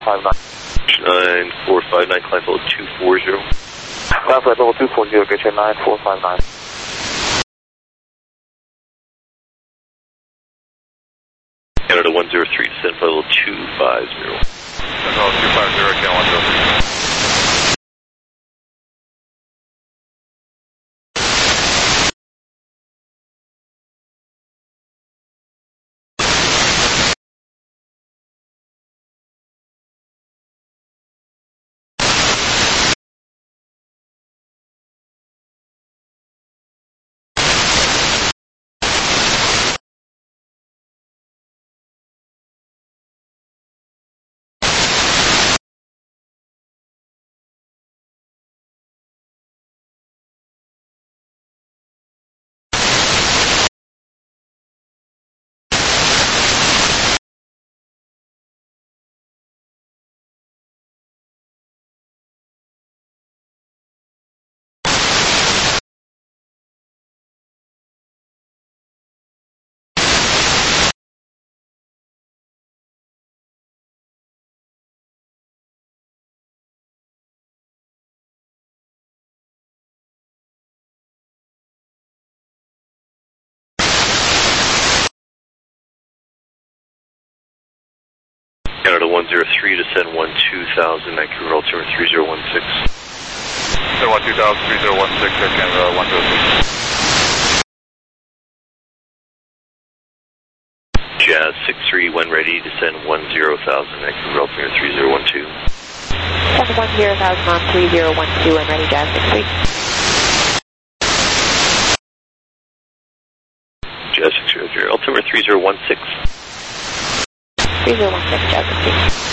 9459, climb level 240. Climb flight level 240, get your 9459. Canada 103, descend flight level 250. Descend level 250, Canada 103. Canada 103, descend 12000, Vancouver altimeter 3016. Descend 12000, 3016, Air Canada 103. Jazz 63, when ready, descend 10,000, Vancouver altimeter 3012. Descend 10,000 on 3012 and ready, Jazz 63. Jazz 63, altimeter 3016. 3016, Jazz 63.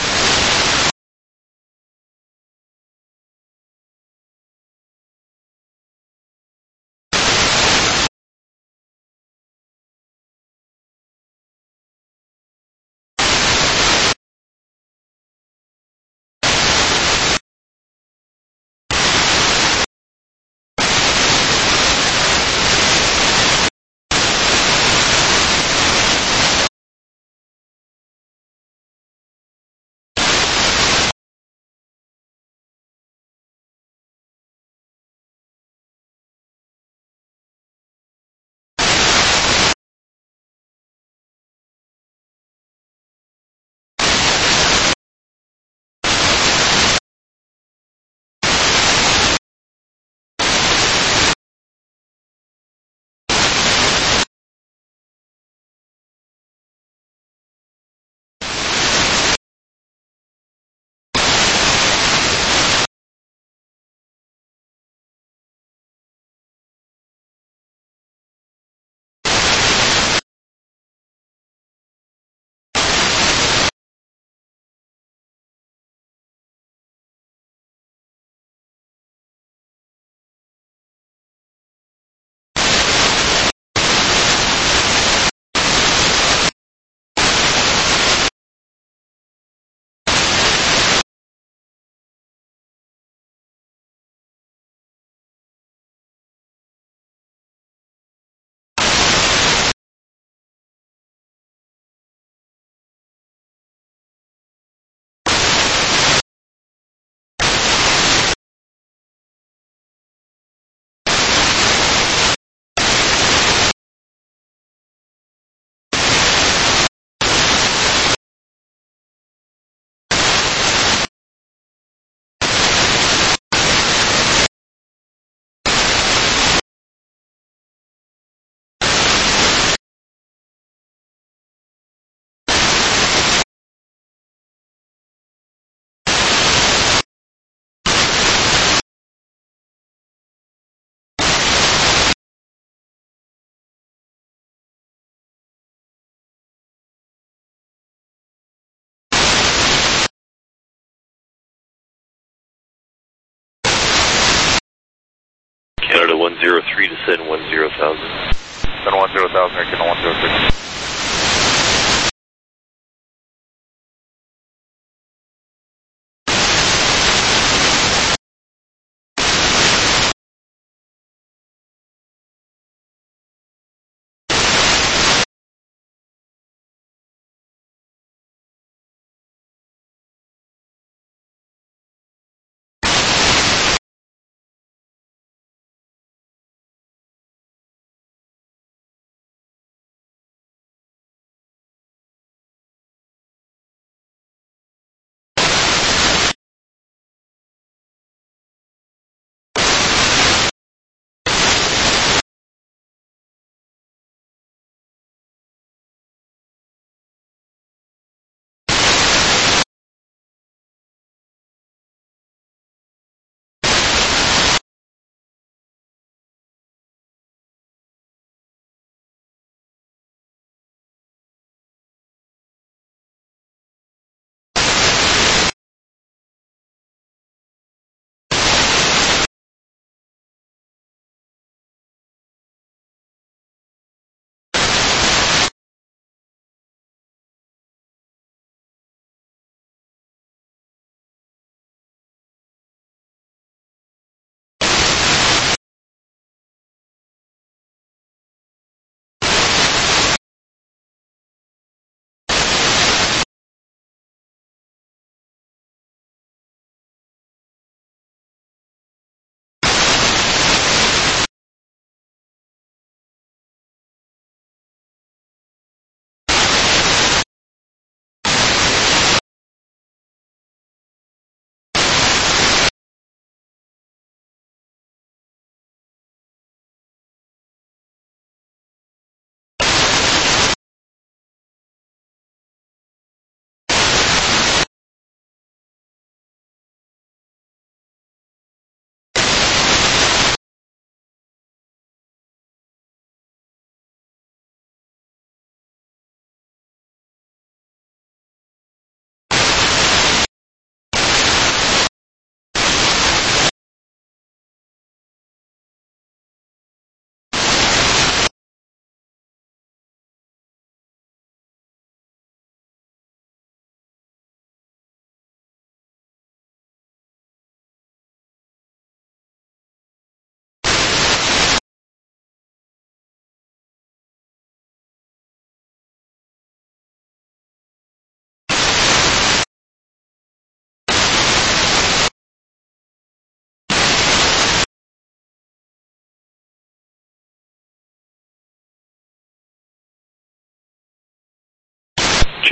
Canada 103, descend 10,000. Descend 10,000, Air Canada 106.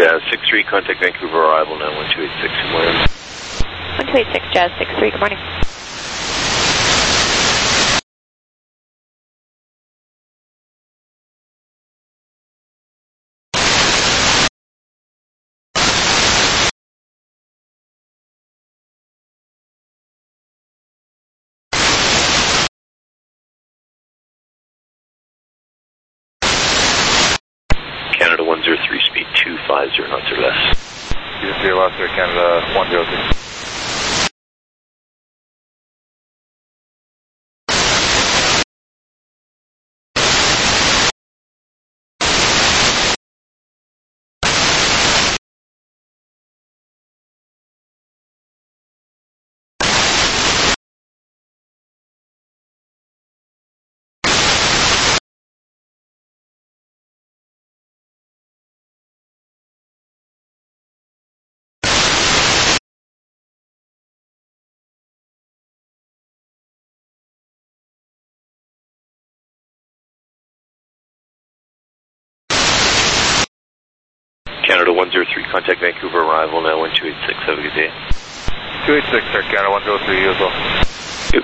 Jazz 63, contact Vancouver arrival now 1286, good morning. 1286 Jazz 63, good morning. Canada 103, speed 250 knots or less. CSC Alaska, Canada 103. Canada 103, contact Vancouver arrival now 1286, have a good day. 286, sir, Canada 103, you as well. Yep.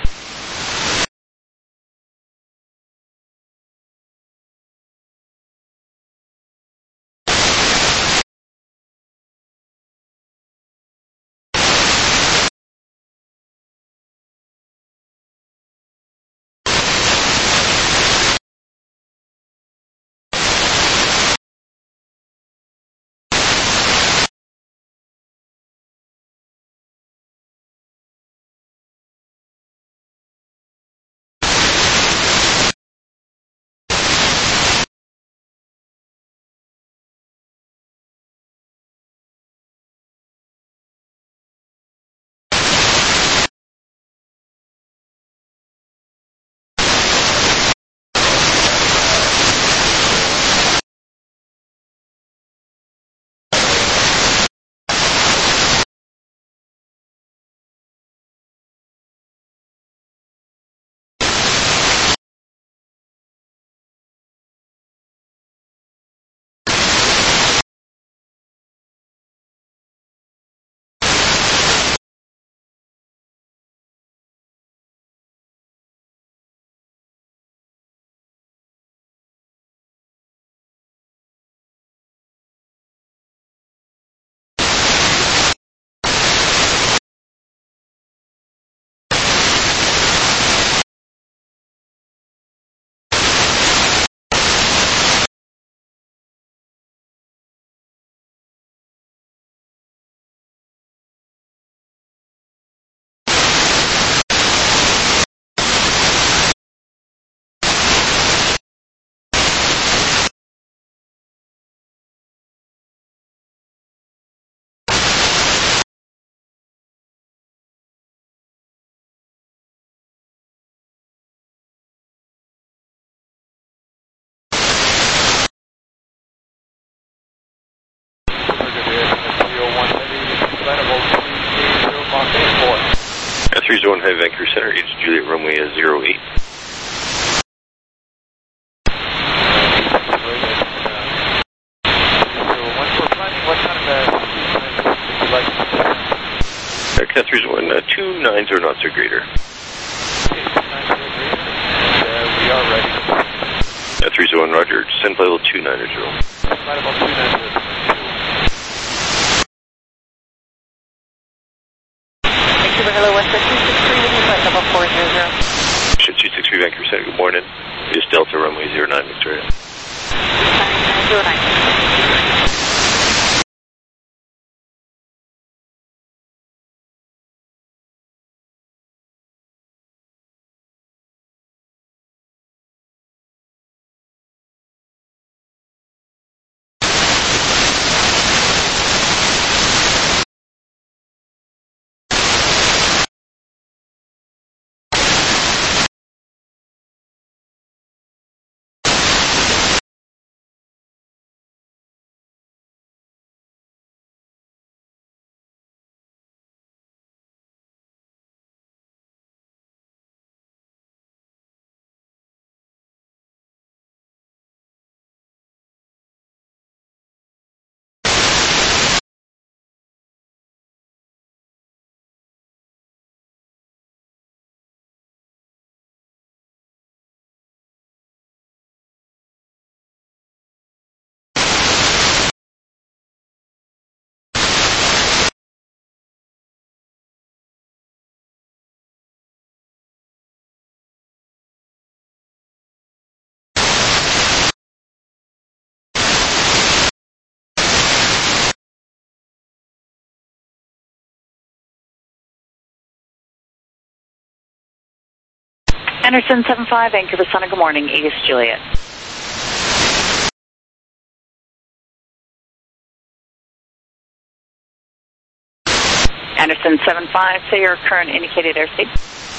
At 315 Vancouver Center, it's Juliet runway 08. Cat 301, 2 9s or knots or greater. We are ready. At 301, roger, descend level 290. Flight level 290. Vancouver, hello, Western 263, with you, flight level 400. 263 Vancouver Center, good morning. It's Delta runway 09, Victoria. 909. Anderson 75, Vancouver Center, good morning, Aegis Juliet. Anderson 75, say your current indicated airspeed.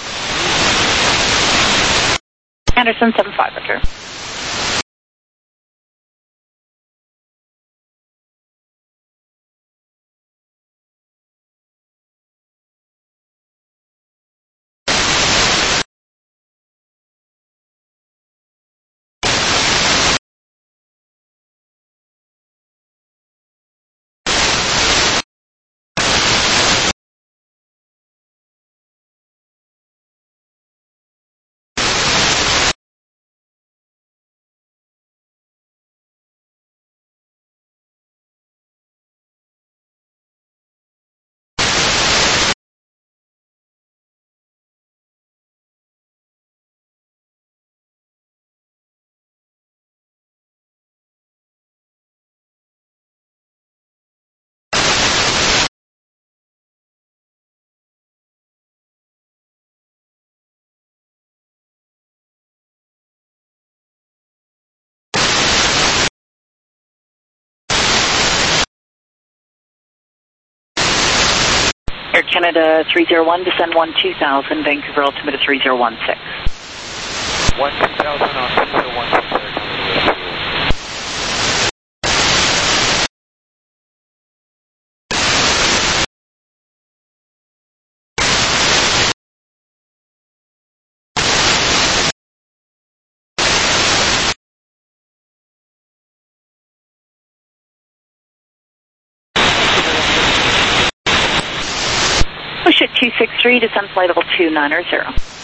Anderson 75, Victor. Air Canada 301, descend 12000, Vancouver altimeter 3016. 12000 on 3016. Push at 263, descend flight level 290.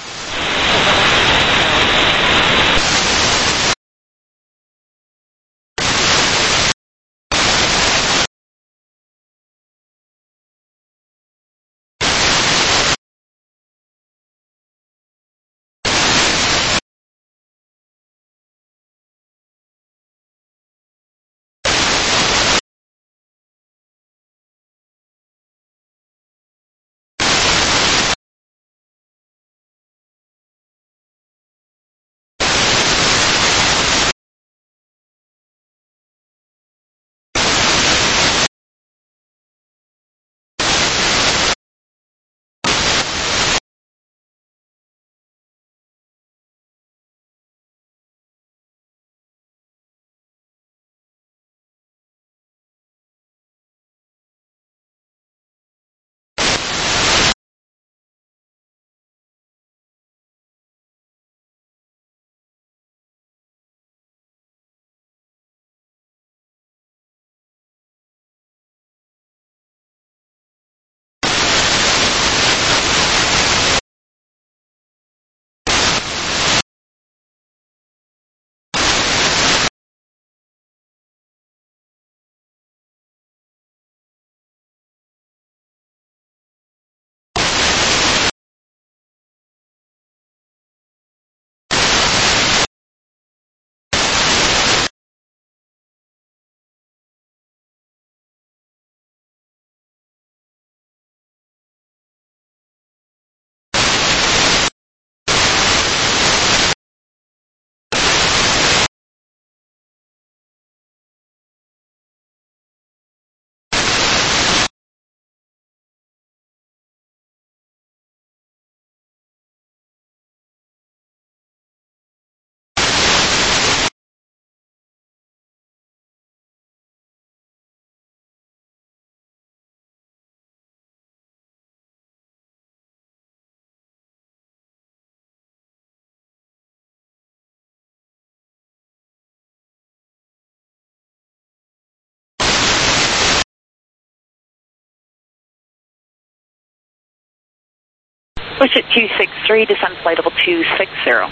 Push at 263, descend flight level 260.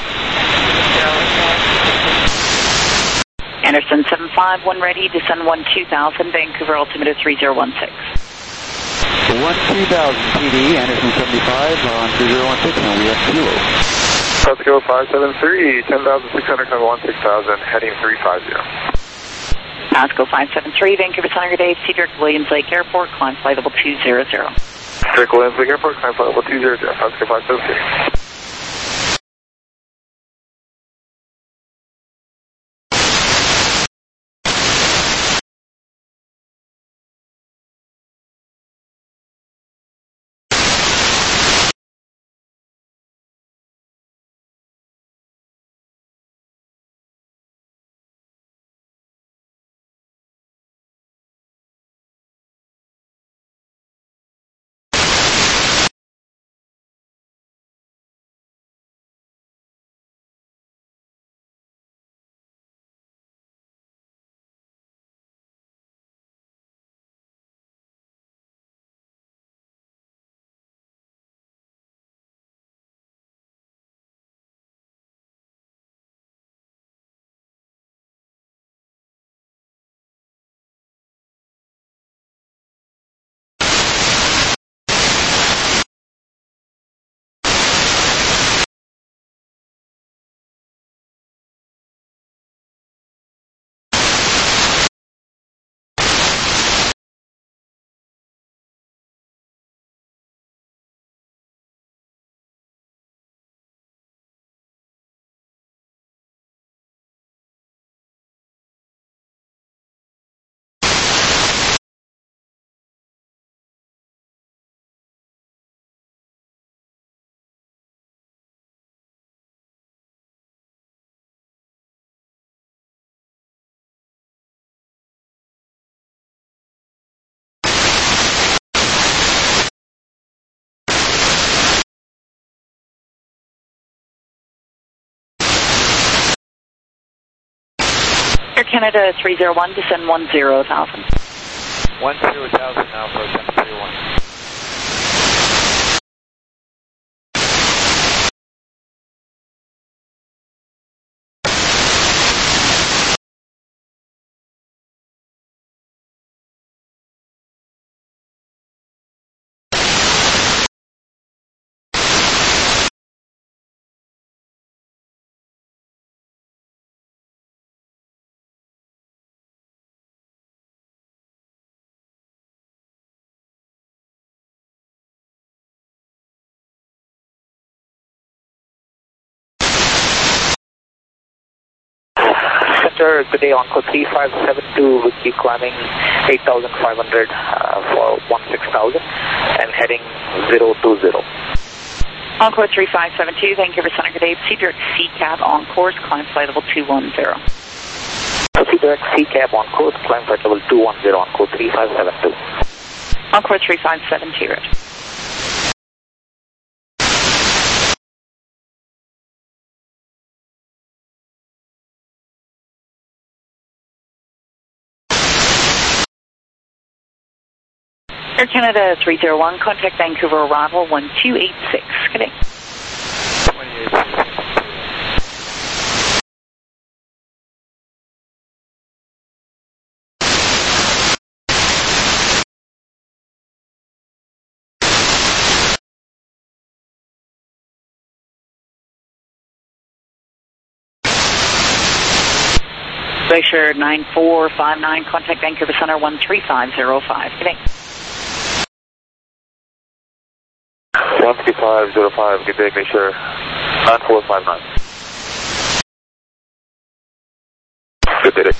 Anderson 75, one ready, descend 12000, Vancouver altimeter 3016. 12000 PD, Anderson 75 on 3016, and we have fuel. Mexico 573, 10,600, number 16,000, heading 350. Pasco 573, Vancouver Center, Dave, Cedric Williams Lake Airport, climb flight level 200. Cedric Williams Lake Airport, climb flight level 200, Pasco 573. Canada 301, descend 10,000. 10,000 now for 1031. Center, good day, Encore 3572, will keep climbing 8,500 for 16,000 and heading 020. Encore 3572, Vancouver Center, good day, Cedric C-Cab on course, climb flight level 210. Cedric C-Cab on course, climb flight level 210, Encore 3572. Encore 3572, right. Air Canada 301, contact Vancouver arrival 1286. Good day. 28. Glacier 9459, contact Vancouver Center 13505. Good day. 13505, good day, Glacier 9459. Good day.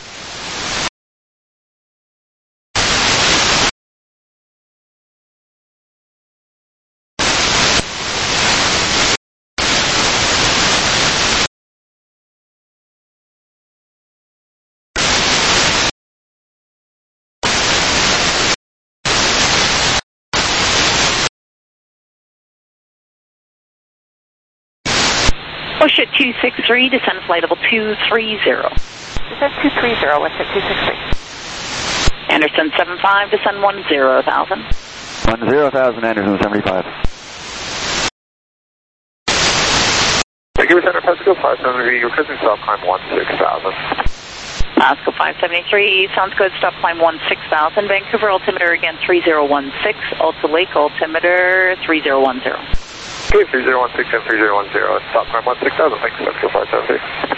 Push at 263, descend flight level 230. Descend 230, what's at 263? Anderson 75, descend 10,000. 10,000, Anderson 75. Vancouver Center, Pasco 573, requesting stop climb 16,000. Pasco 573, sounds good, stop climb 16,000. Vancouver altimeter again 3016, Alta Lake altimeter 3010. Okay, 3016 and 3010, stop climb 16,000, thanks, Pasco 573.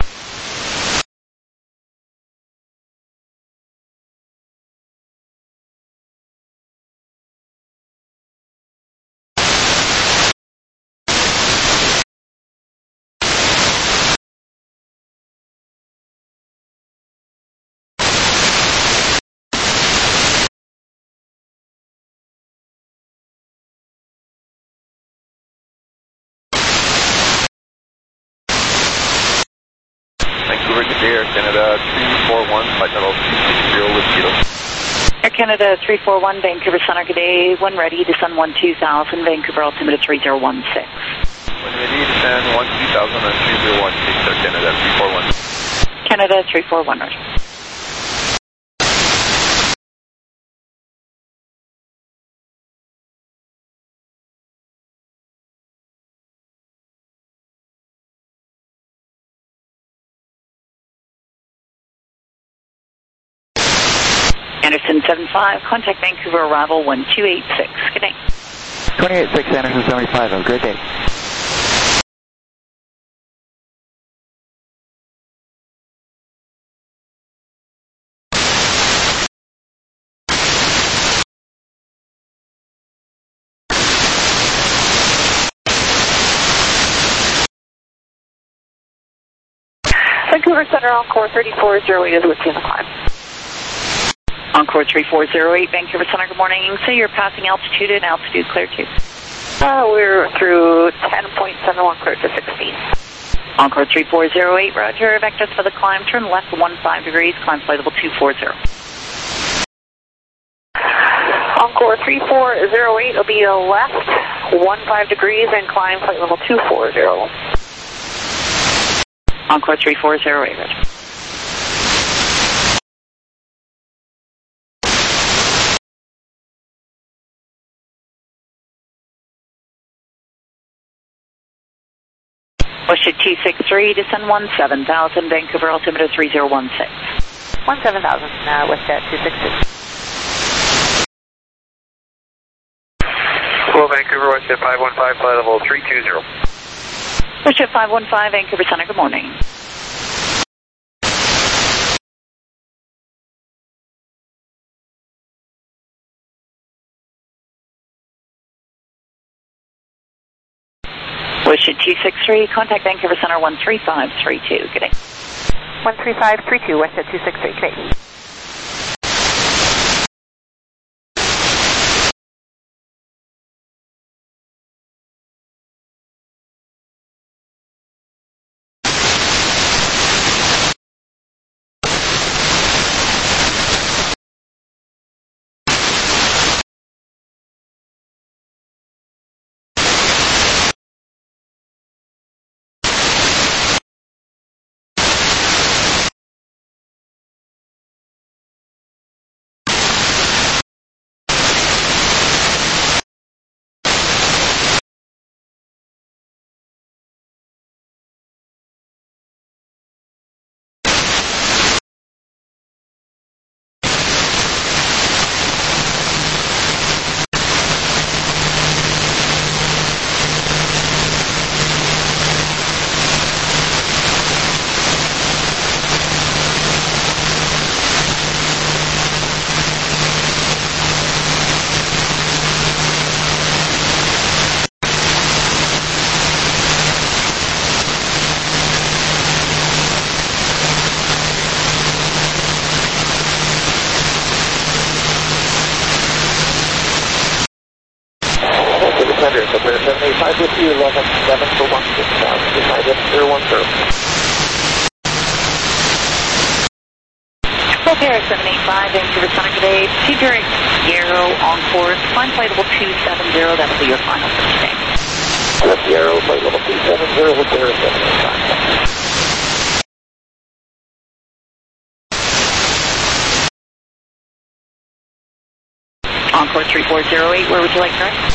Vancouver to Air Canada 341, flight level 260 with Kilo. Air Canada 341, Vancouver Center, good day. When ready, descend 12,000, Vancouver altimeter 3016. When ready, descend 12,000 and 3016, Air Canada 341. Canada 341, right. Anderson 75, contact Vancouver arrival 1286. Good day. 28-6, Anderson 75, have a great day. Vancouver Center, Encore 3408 is with you on the climb. Encore 3408, Vancouver Center, good morning. Say you're passing altitude and altitude clear to. We're through 10.71, clear to 16. Encore 3408, roger. Vectors for the climb, turn left 15 degrees, climb flight level 240. Encore 3408 will be a left 15 degrees and climb flight level 240. Encore 3408, roger. Push it 263, descend 17,000, Vancouver altimeter 3016. 17,000, WestJet 263. Hello, Vancouver, WestJet 515, flight level 320. WestJet 515, Vancouver Center, good morning. Wish it 263, contact Vancouver Center 13532, good day. 13532, WestJet 263, good day. September 785 with you, 11-7 for 16,000, decided 010. Paris 785, Vancouver Center, good day. Cedar Yarrow on course, climb flight level 270, that'll be your final for today. Left Yarrow, flight level 270 with Paris 785. Encore 3408, where would you like direct?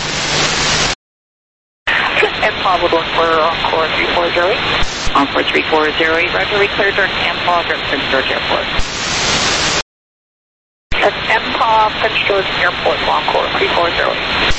MPAW would look for Encore 3408. Encore 3408, roger, we clear direct MPAW, Prince George Airport. That's MPAW, Prince George Airport, Encore 3408.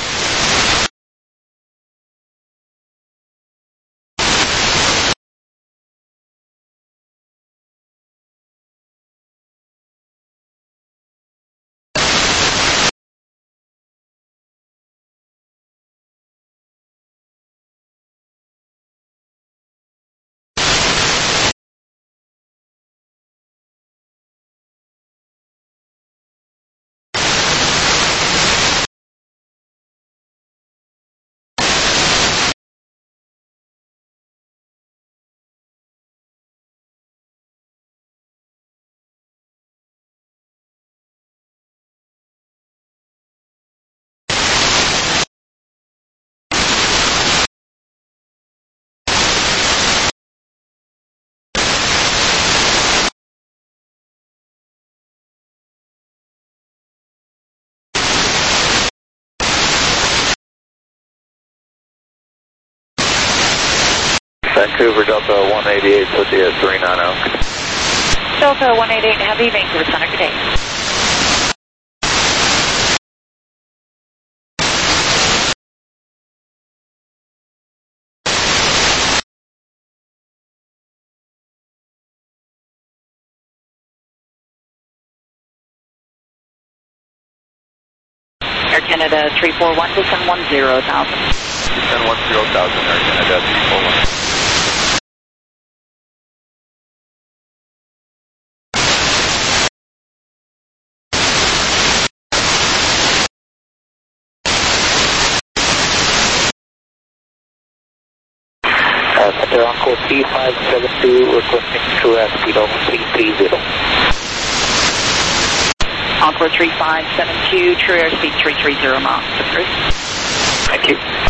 Vancouver Delta 188, put the 390. Delta 188, Heavy, Vancouver Center, good day. Air Canada 341, descend 10,000. Descend 10,000, Air Canada 341. Center on code 3572, requesting true airspeed of 330. Encore 3572, true airspeed 330 miles. Thank you.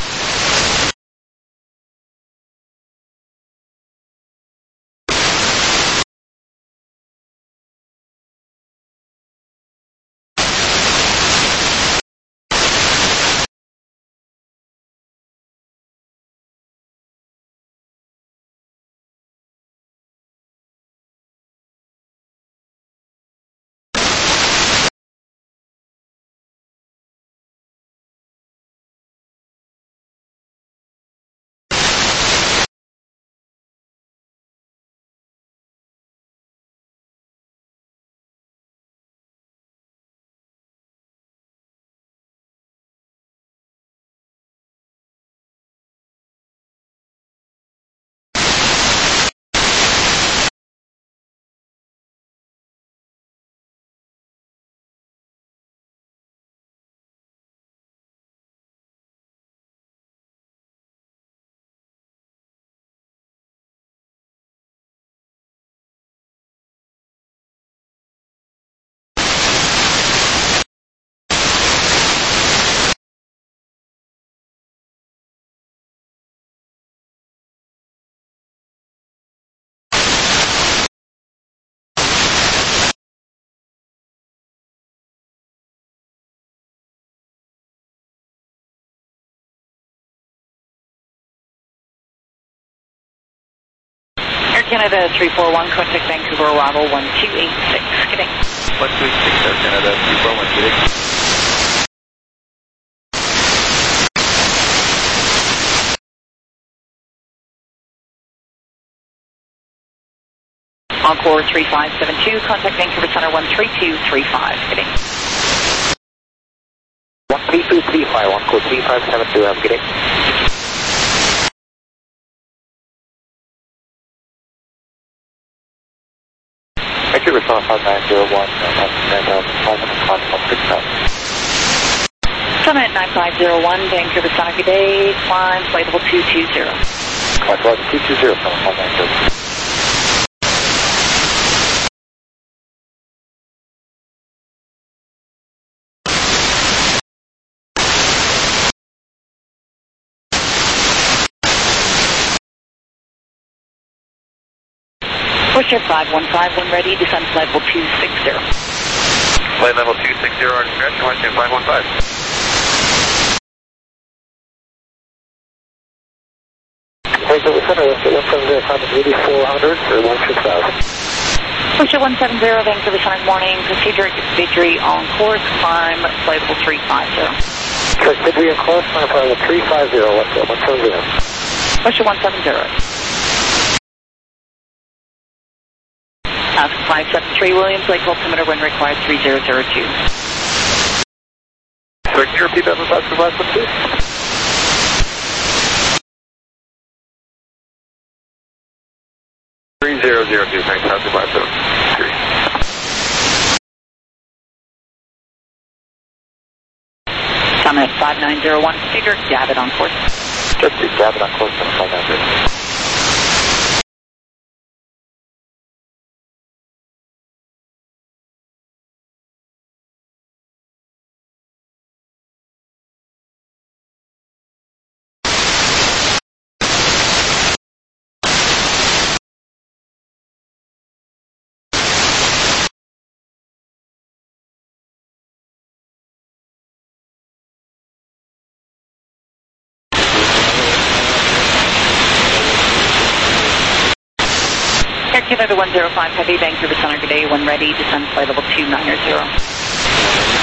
Air Canada 341, contact Vancouver, arrival 1286. Good day. 1286, Air Canada 341, good day. Encore 3572, contact Vancouver Center 13235. Good day. 13235, Encore 3572, have a good day. Vancouver Center 5901, 9,500, Summit 9501, Vancouver Center, good day. Climb, flight level 220. Flight level 220, Center 590. Pusher 515, when ready, descend flight level 260. Flight level 260 on scratch, Washington 515. Vancouver Center, 170, climbing 8400 or 16,000. Pusher 170, Vancouver Center, morning, procedure, victory on course, climb, flight level 350. Victory on course, climb flight level 350, 170. Pusher 170. Ask 573 Williams, Lake altimeter, when required 3002. Sir, can you repeat that for 572? Thanks, South 573. Summit 5901, procedure, Gavin on course. Just do Gavin on course, 590. Air Canada 105, heavy, Vancouver Center, good day, when ready, descend flight level 290.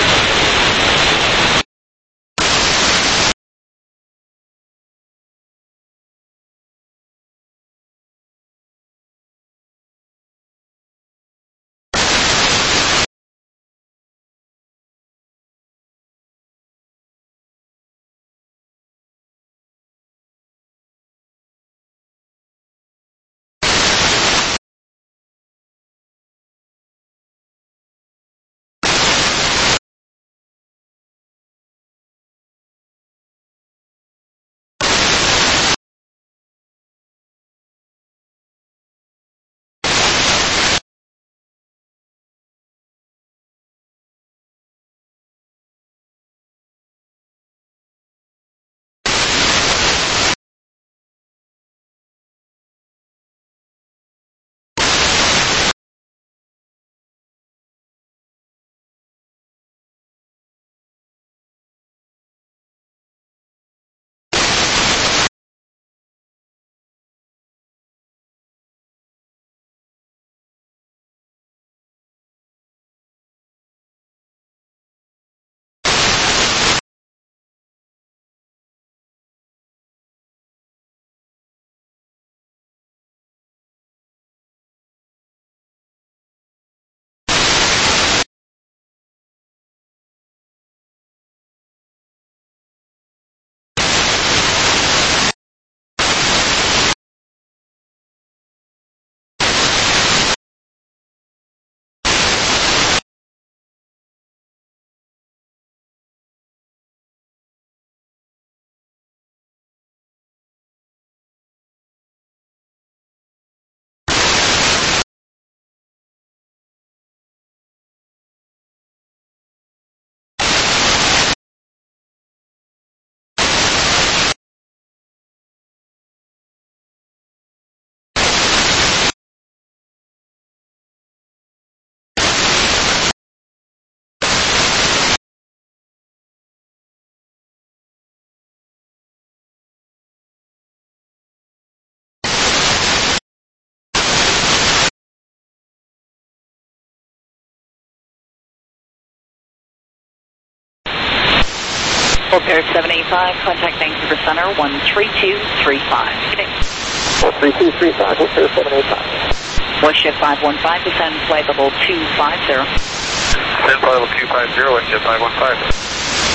Repair 785, contact Vancouver Center 13235. Good day. 13235, Repair 785. Westjet 515, descend flight level 250. Descend flight level 250, Westjet 515.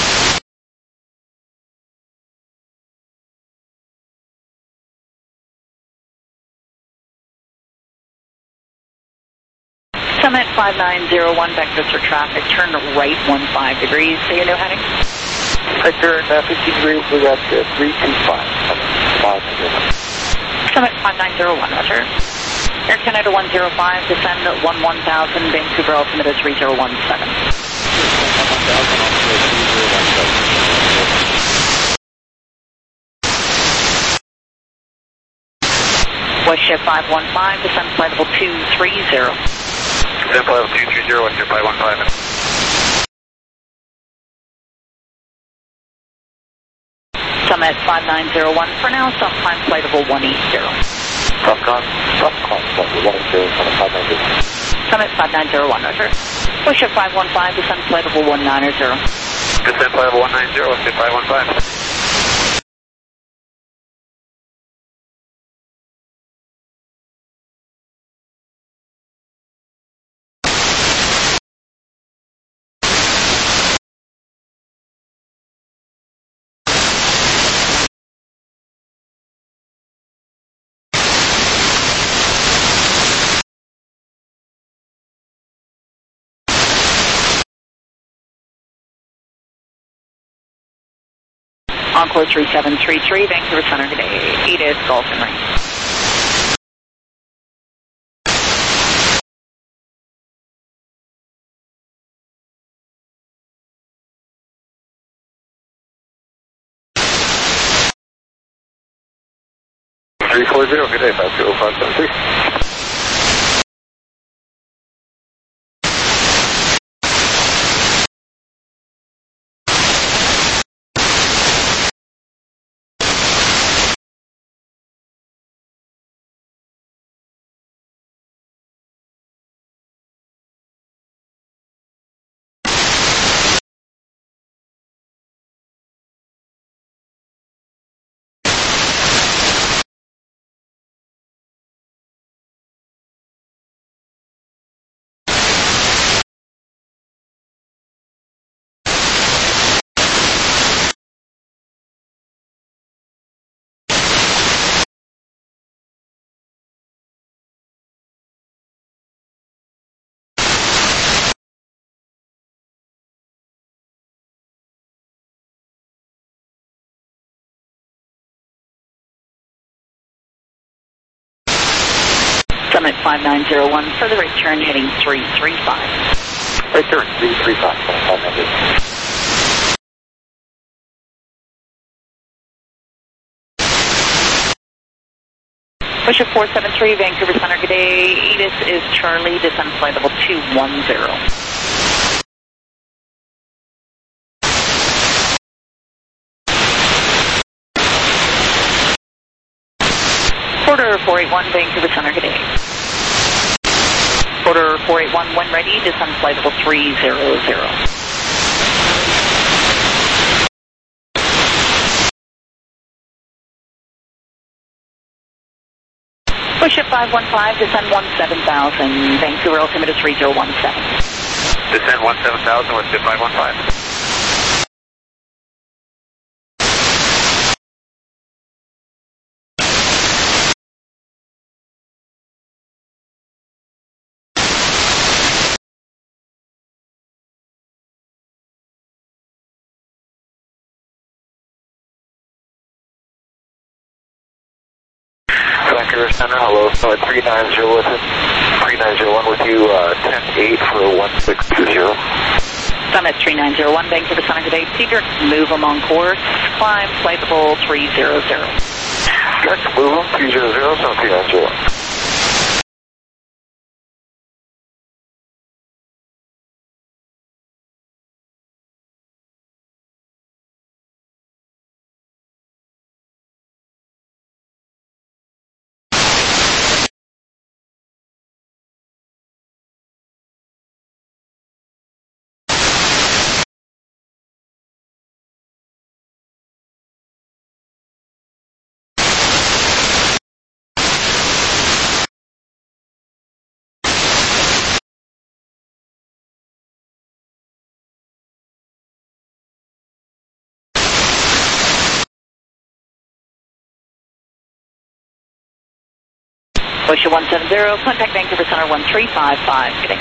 Summit 5901, vectors for traffic, turn right 15 degrees, so your new heading? I turn 15 degrees, we got 325. Summit 5901, roger. Air Canada 105, descend 1000, Vancouver altimeter 3017. Westjet 515, descend flight level 230. Descend flight level 230, Westjet 515. Summit 5901, for now, stop climb flight level 180. Stop climb flight level 180, Summit 5901, roger. Westjet 515, descend flight level 190. Descend flight level 190, Westjet 515. Encore 3733, Vancouver Center today, Edith, Golden Ring. Good day, 50573. Summit 5901, further right turn heading 335. Right turn 335, 500. Bishop 473, Vancouver Center, good day. Edith is Charlie, descend flight level 210. Porter 481, Vancouver Center, good day. Porter 481, when ready, descend flight level 300. Bishop 515, descend 17,000, Vancouver altimeter 3017. Descend 17,000, Westjet 515. Vancouver Center, hello, Summit 390, listen. 3901 with you, 10-8 for 1620. Summit 3901, Vancouver Center, good day. Cedric, move them on course, climb flight level 300. Next, move them, 300, Summit 3901. Ocean 170, contact Vancouver Center 1355, good day.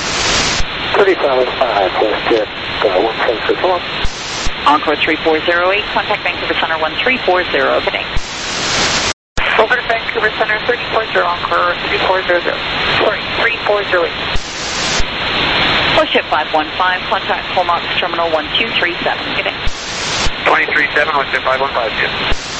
35, let's get 176. Encore 3408, contact Vancouver Center 1340, good day. Over to Vancouver Center 340, Encore 3400. Sorry, 3408. Bullshit 515, contact Comox Terminal 1237, good day. 237, Bullshit 515, yes.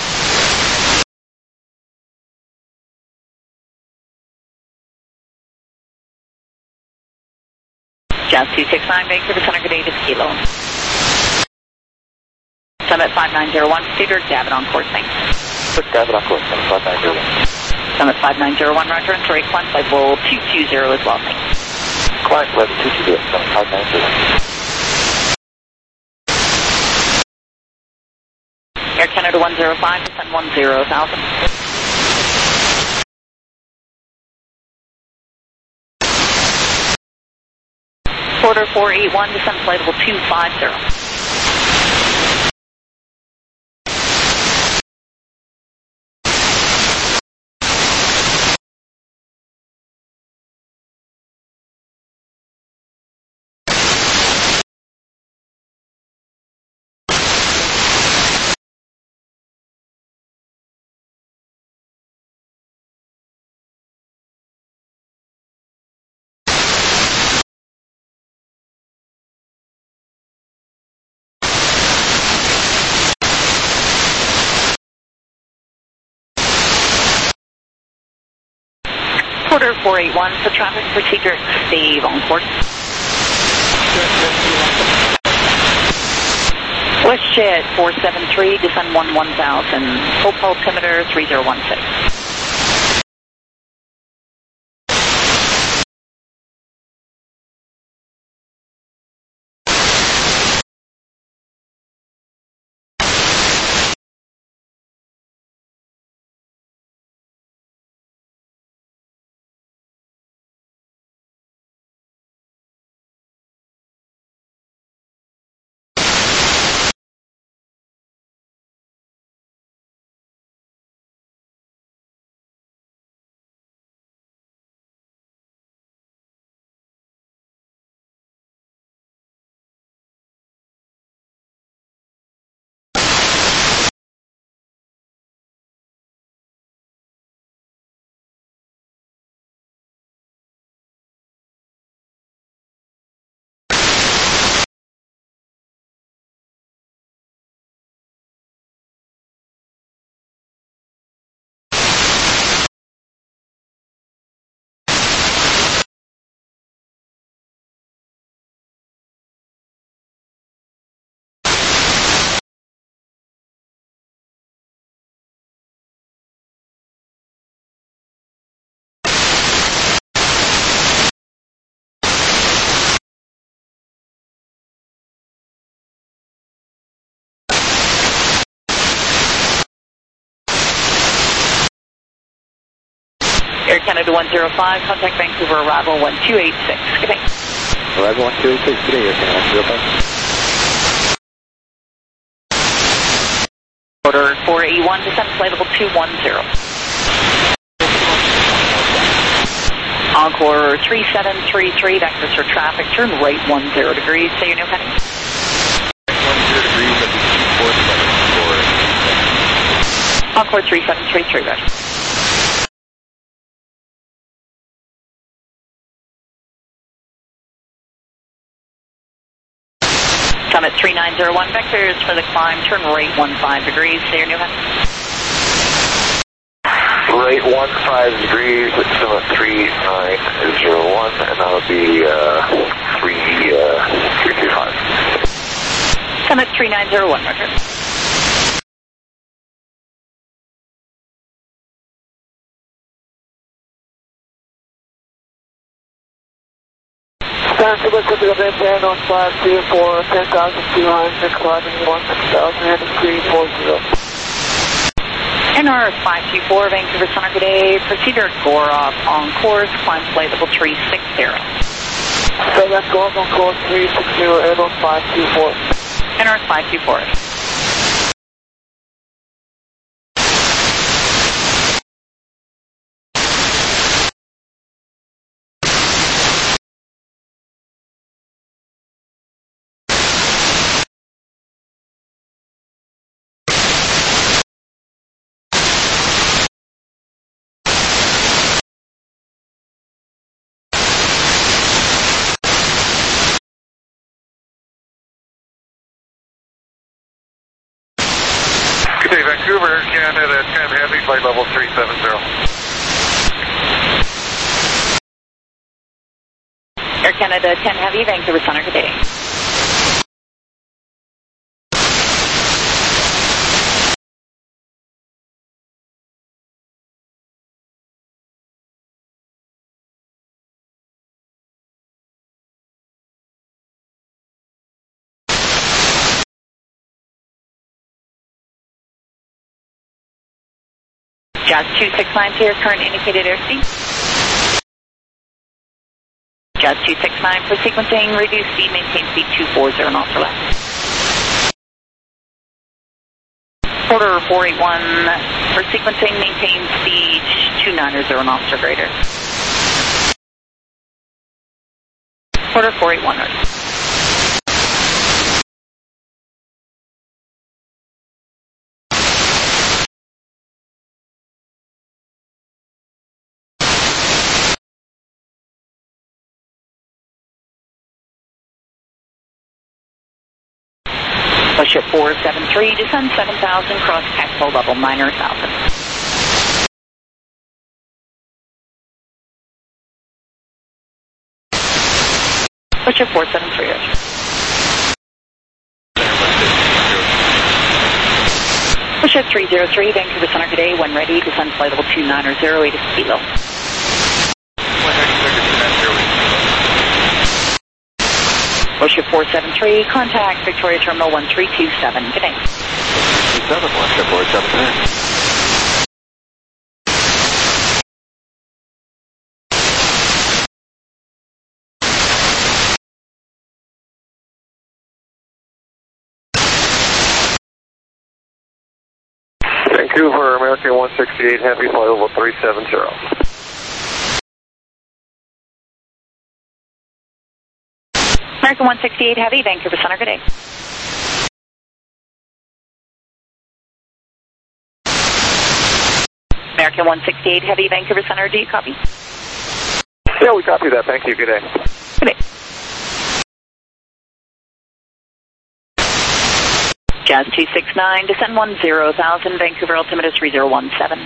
Jazz 269, Vancouver Center, good day to Kilo. Summit 5901, Cedar, Gavin on course, thanks. Gavin on course, 5901. Summit 5901, roger, and sorry, climb flight level 220 as well, thanks. Climb level 220, 5901. Air Canada 105, descend 10,000. Quarter 481, descend flight level 250. Quarter 481 for traffic procedure, Steve on course. WestJet 473, descend 1000, full altimeter 3016. Air Canada 105, contact Vancouver arrival 1286. Good day. Arrival 1286, good day, Air Canada 105. Order 481, descend flight level 210. Encore 3733, vectors for traffic, turn right 10 degrees, say your new heading. 10 degrees at the 247 for... Encore 3733, roger. Summit 3901, vectors for the climb, turn right 15 degrees, say your new heading. Right 15 degrees, Summit 3901, and that would be 335. Summit 3901, roger. Vancouver, copy of NPN on 524, 10,200, climbing 16,000, heading 340. NR 524, Vancouver Center, good day. Procedure Goroff on course, climb flight level 360. So that's Goroff on course 360, Airborne 524. NR 524. Canada 10 Heavy, flight level 370. Air Canada 10 Heavy, Vancouver Center, good day. Jazz 269 to your current indicated airspeed. Jazz 269 for sequencing, reduce speed, maintain speed 240 knots or less. Quarter 481 for sequencing, maintain speed 290 knots or greater. Quarter 481 knots. Ship 473, descend 7,000, cross tactile level 9,000. Ship 473, Roger. Ship 303, Vancouver Center today, when ready, descend flight level 290, 8 kilo. Ship 473, contact Victoria Terminal 1327. Good day. 27, Ship 473. Vancouver, American 168 Heavy, flight level 370. American 168 Heavy, Vancouver Center, good day. American 168 Heavy, Vancouver Center, do you copy? Yeah, we copy that. Thank you. Good day. Good day. Jazz 269, descend 10,000, Vancouver altimeter 3017.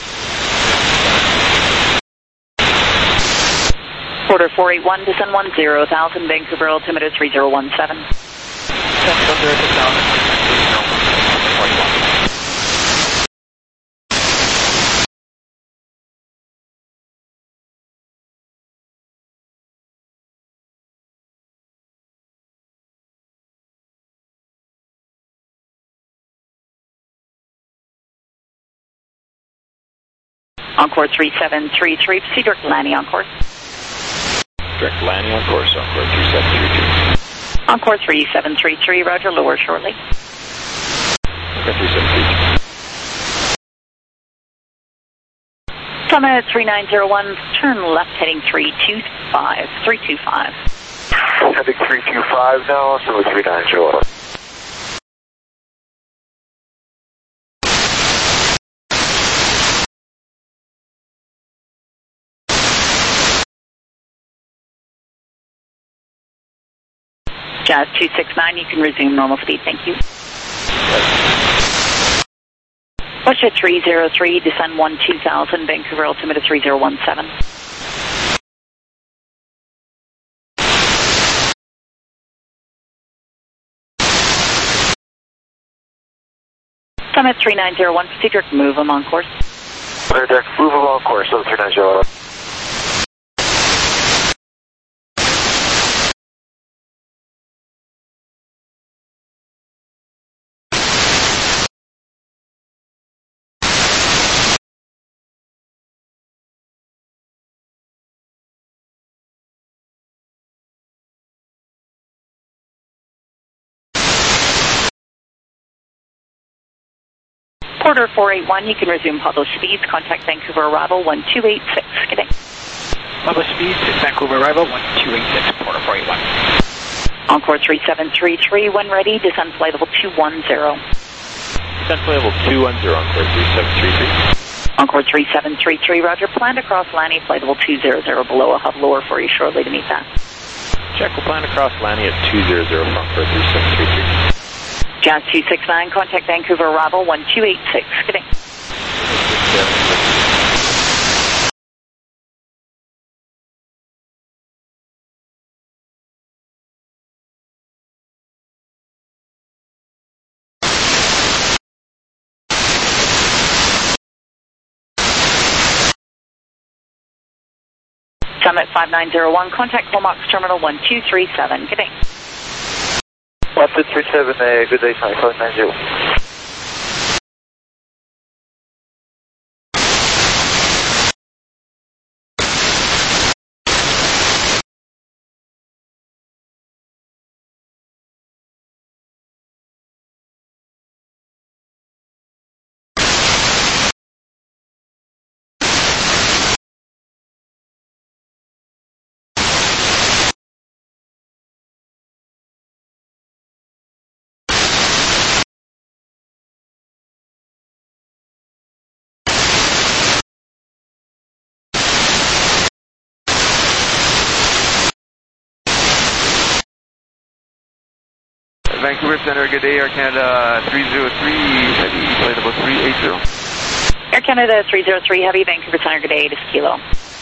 Quarter 481, descend 10,000, Vancouver altimeter 3017. Encore 3733, proceed direct landing on course. Direct landing on course, Encore 3733. Encore 3733, roger, lower shortly. Encore 3733. Summit 3901, turn left heading 325. 325. Heading 325 now, so 3901. Jazz 269, you can resume normal speed, thank you. Russia 303, descend 12,000, Vancouver altimeter 3017. Summit 3901, proceed direct move on course. Direct move on course, so 3901. Quarter 481, you can resume published speeds. Contact Vancouver arrival 1286. Good day. Published speeds, Vancouver arrival 1286, quarter 481. Encore 3733, when ready, descend flight level 210. Descend flight level 210, Encore 3733. Encore 3733, roger, plan to cross landing flight level 200 below. I'll have lower for you shortly to meet that. Check, we'll plan to cross landing at 200 from Encore 3733. Jazz 269, contact Vancouver arrival 1286. Good day. Summit 5901, contact Comox Terminal 1237. Good day. 1237, good day, 5590. Vancouver Center, good day, Air Canada 303, heavy, flight about 380. Air Canada 303 Heavy, Vancouver Center, good day, 8 kilo.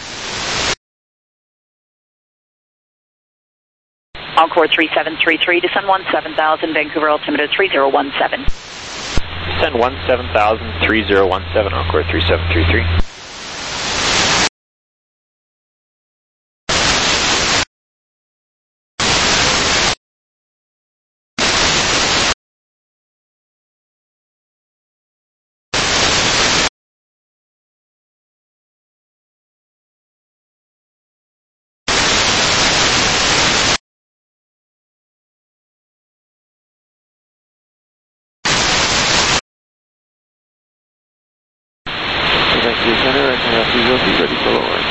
Encore 3733, descend 17,000, Vancouver altimeter 3017. Descend 17,000, 3017, Encore 3733. Vancouver Center, Air Canada 303, ready for lowering.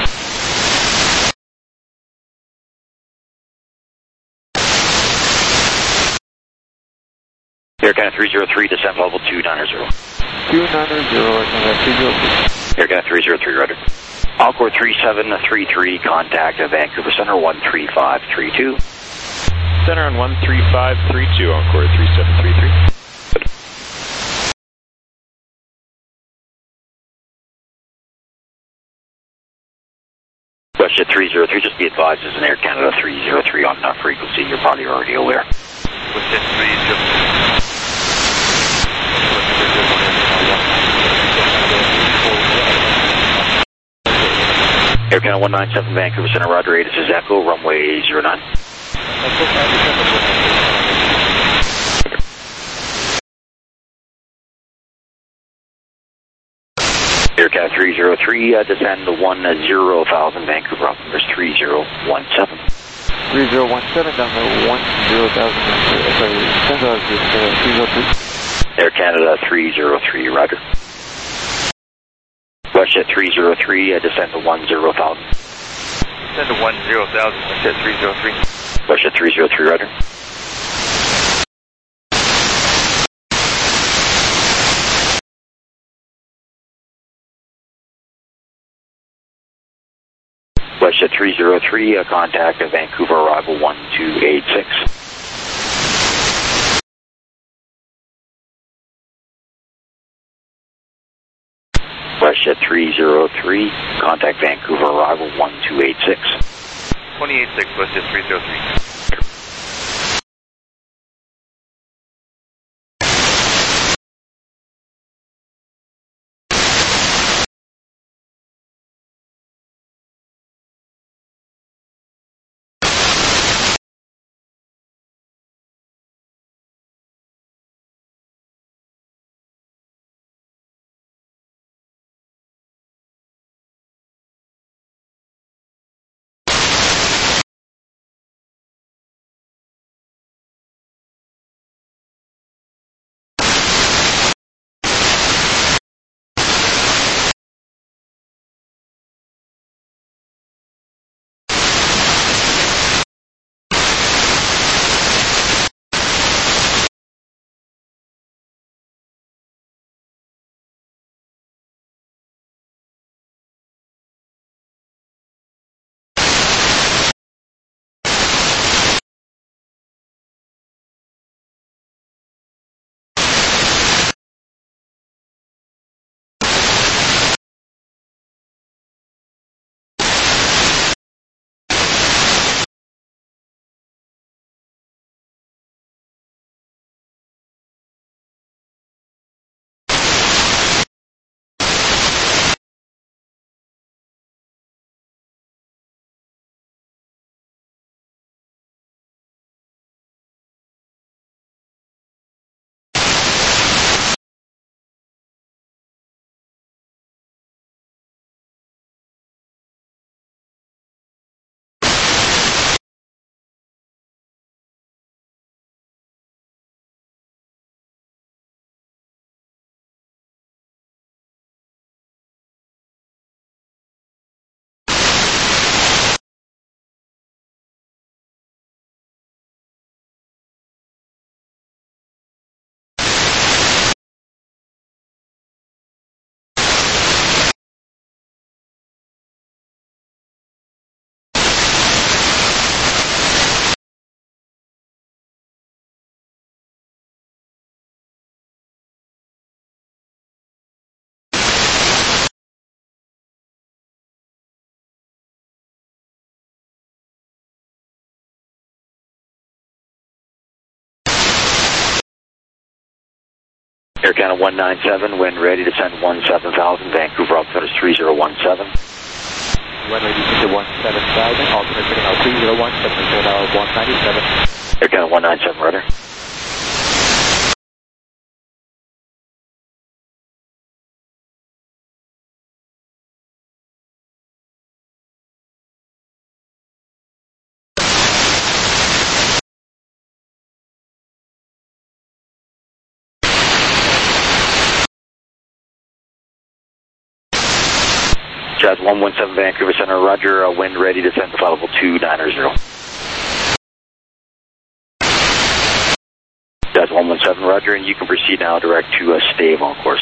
Air Canada 303, descend level 290. 290, Air Canada 303. Air Canada 303, rudder. Encore 3733, contact Vancouver Center 13532. Center on 13532, Encore 3733. Westjet 303, just be advised, is an Air Canada 303 on that frequency. You're probably already aware. Westjet 303. Air Canada 197, Vancouver Center, Roger 8, this is Echo, runway 09. Air Canada 303, descend 10,000, Vancouver, altimeter 3017. 3017 down to 10,000, sorry, 10,000, 303. Air Canada 303, Roger. Westjet 303, descend to 10,000. Descend to 10,000, Westjet 303. Westjet 303, Roger. Westjet 303, contact Vancouver arrival 1286. Westjet 303, contact Vancouver arrival 1286. 286, Westjet 303. Air Canada 197, when ready to send 17,000, Vancouver altimeter is 3017. When ready to 17,000, altimeter setting out 3017, return out 197. Air Canada 197, rudder. Jazz 117 Vancouver Center, roger, wind ready to send available 290. Jazz 117, roger, and you can proceed now direct to Stave on course.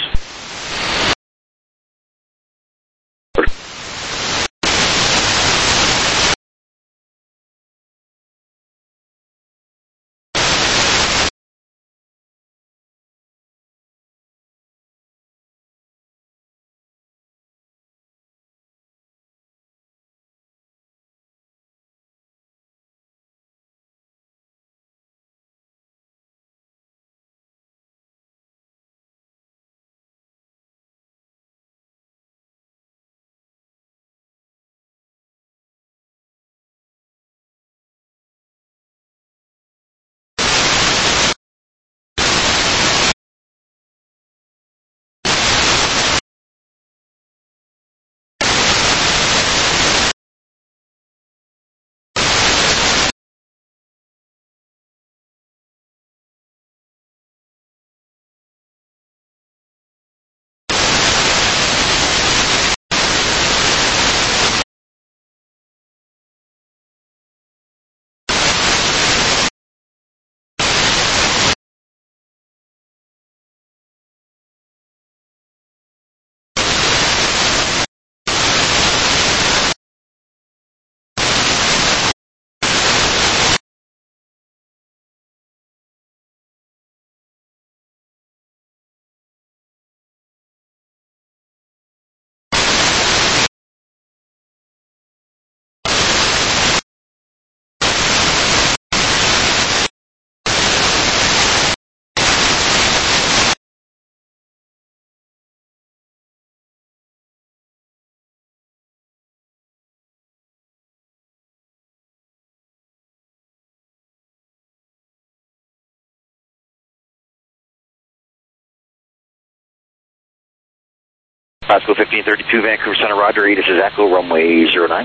Pasco 1532 Vancouver Center, roger, this is Echo, runway 09.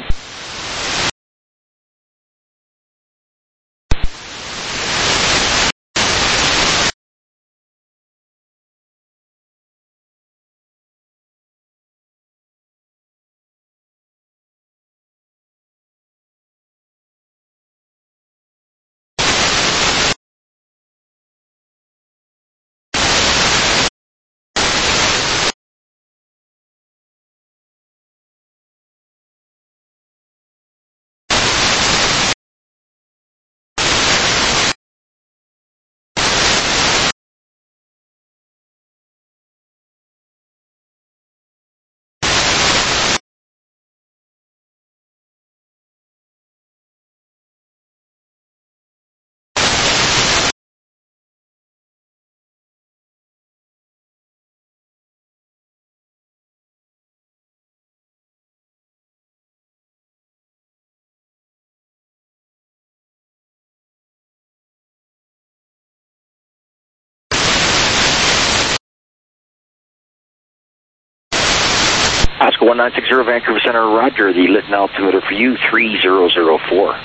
Pasco 1960 Vancouver Center, roger, the Lytton altimeter for you, 3004.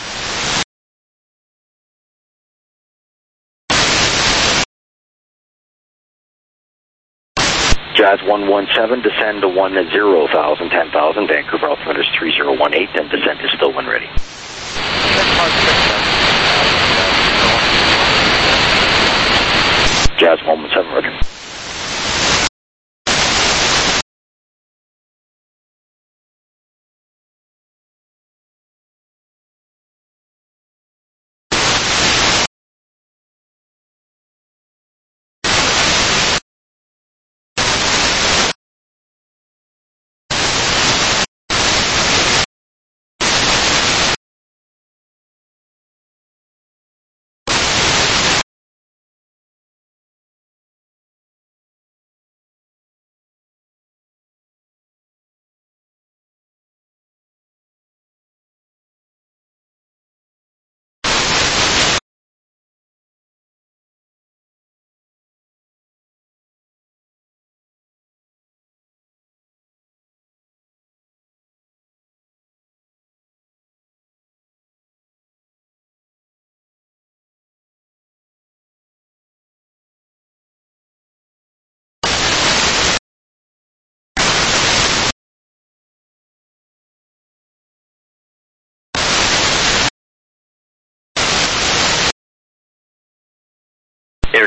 Jazz 117, descend to 10,000, 10,000, Vancouver altimeter is 3018, and descent is still when ready. Jazz 117, roger.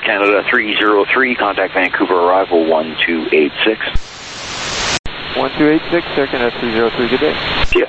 Canada 303, contact Vancouver arrival 1286. 1286, Air Canada 303, good day. Yeah.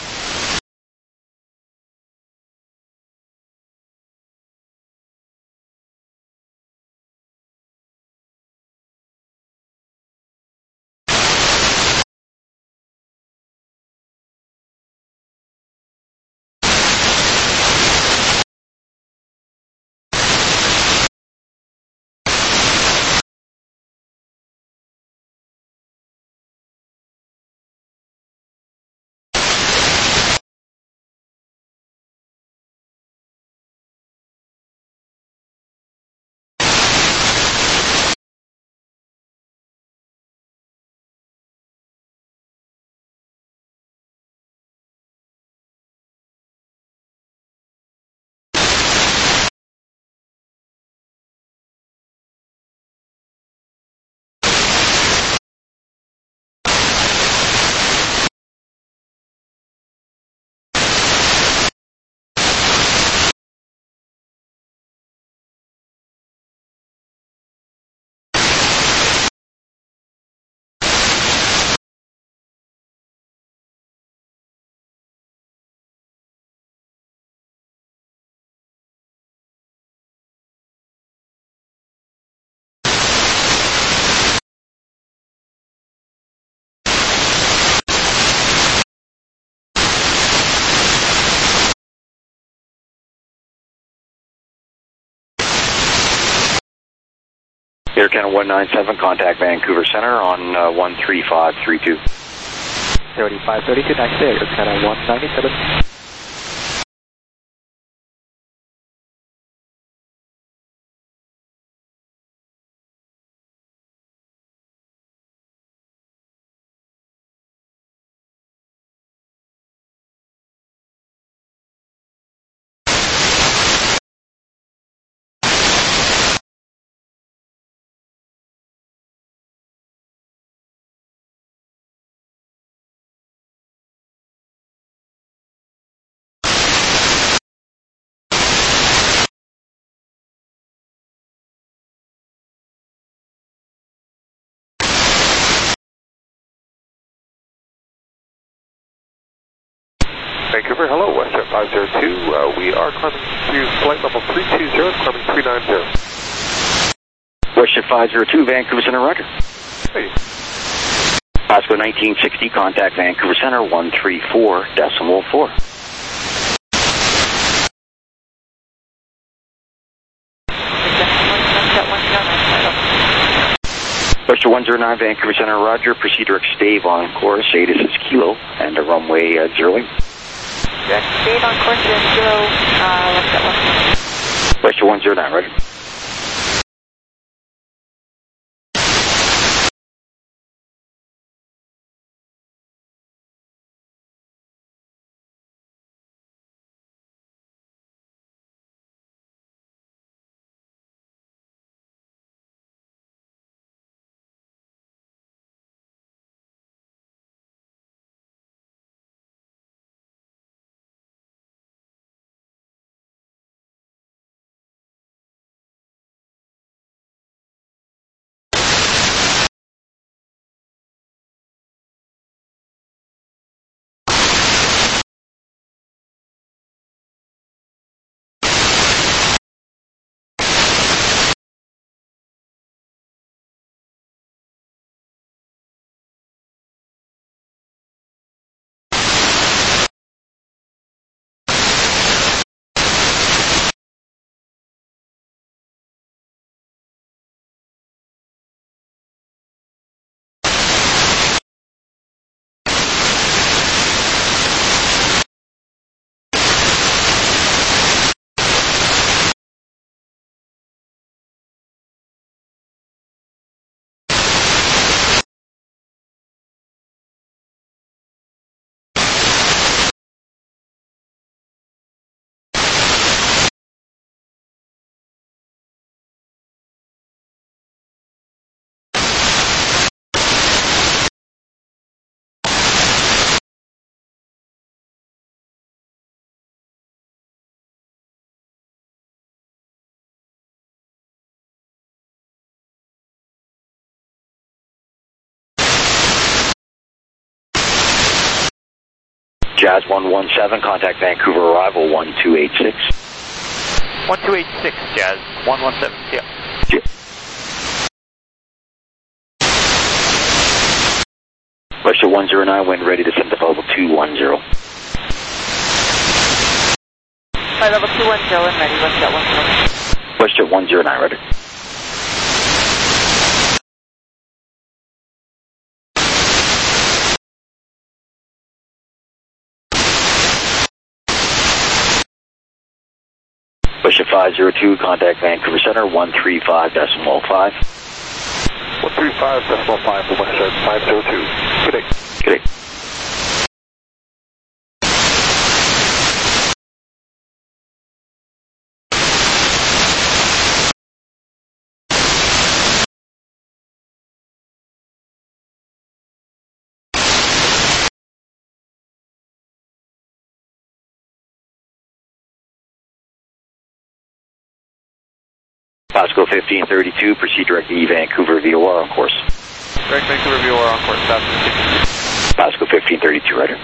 Air Canada 197, contact Vancouver Center on 13532. 3532, next day, Air Canada 197. Vancouver, hello, WestJet 502. We are climbing to flight level 320, climbing 390. WestJet 502, Vancouver Center, roger. Hey. Pasco 1960, contact Vancouver Center 134.4. WestJet 109, Vancouver Center, roger. Proceed to stave on course 86 kilo and a runway 0. Stayed on course 0, WestJet 109, roger. Jazz 117, contact Vancouver arrival 1286. 1286, Jazz 117, yeah. WestJet 109, wind ready to send to level 210. Flight level 210 and ready, WestJet 109. WestJet 109, ready. WestJet 502, contact Vancouver Center 135.5. 135.5 for WestJet 502. Good day. Good day. Pasco 1532, proceed direct to Vancouver VOR on course. Direct Vancouver VOR on course, Pasco 1532, rider.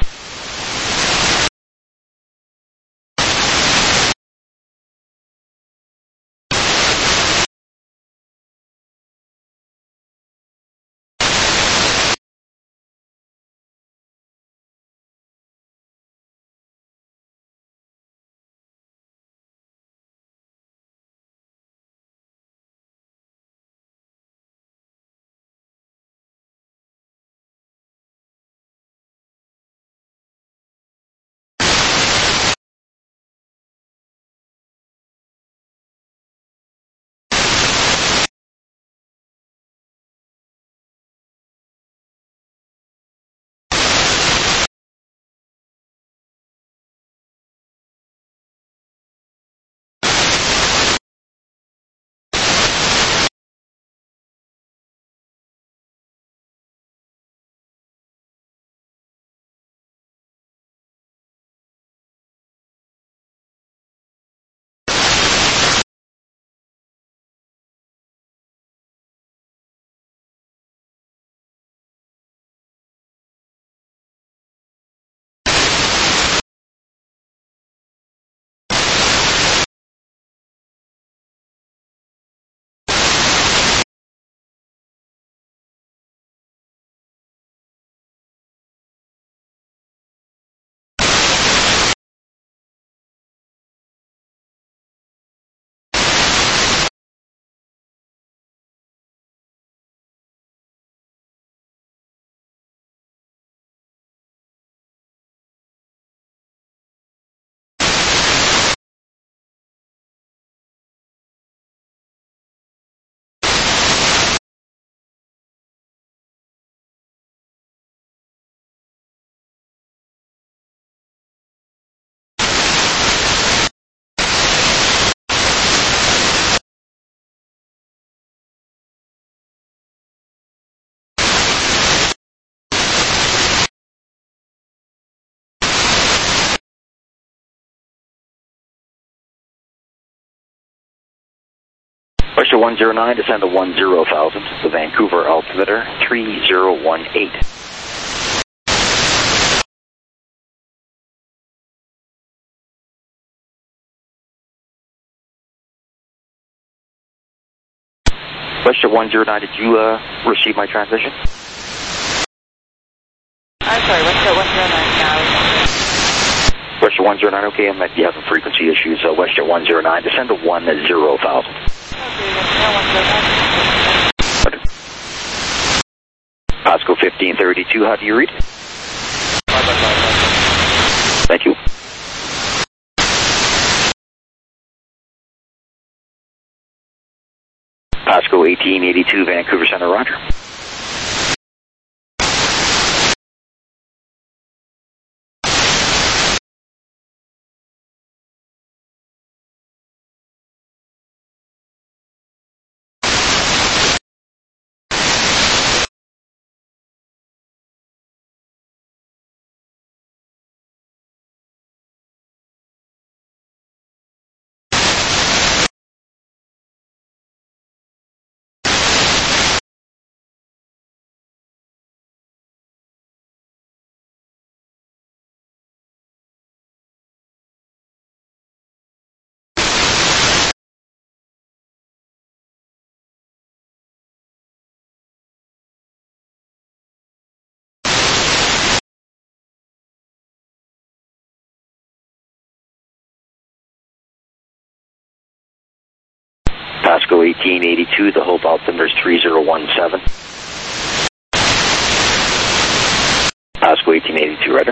WestJet 109, descend to 10,000, the Vancouver altimeter 3018. WestJet 109, did you receive my transmission? I'm sorry, WestJet 109 now. WestJet 109, okay, I might be having frequency issues. WestJet 109, descend to 10,000. Pasco 1532, how do you read? Thank you. Pasco 1882, Vancouver Center, roger. Pasco 1882, the Hope altimeter is 3017. Pasco 1882, Ryder.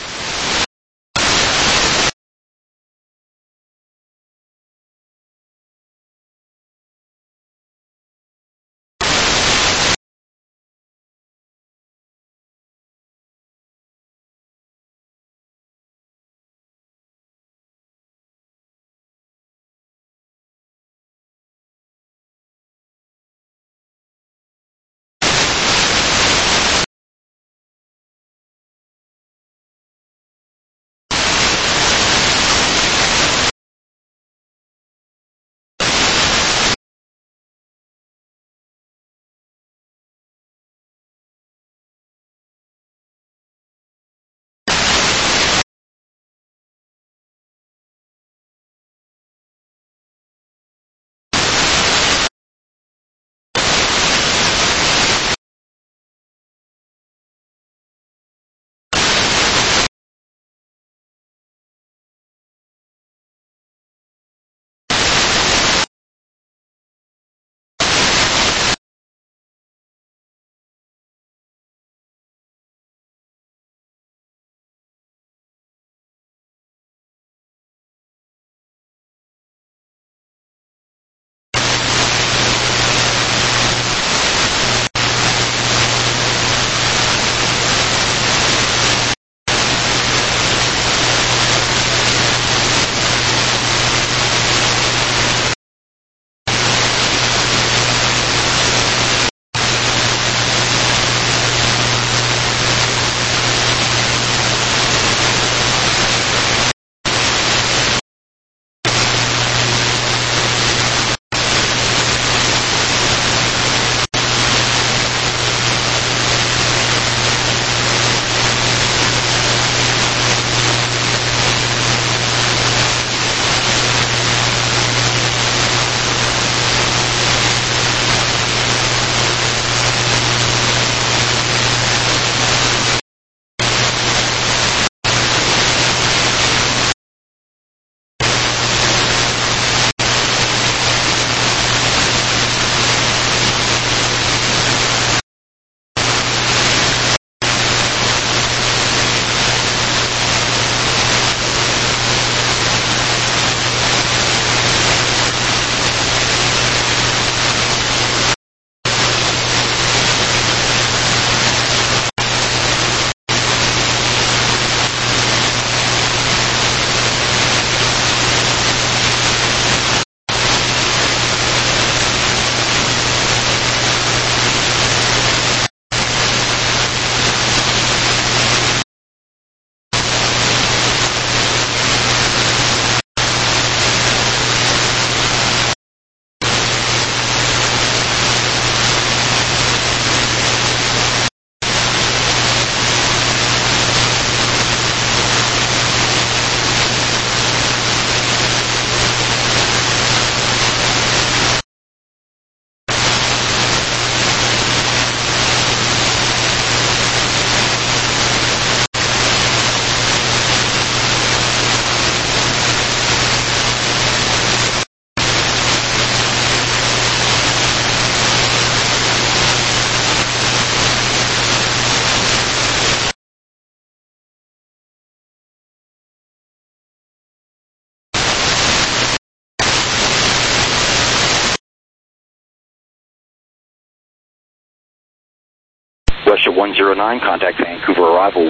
WestJet 109, contact Vancouver arrival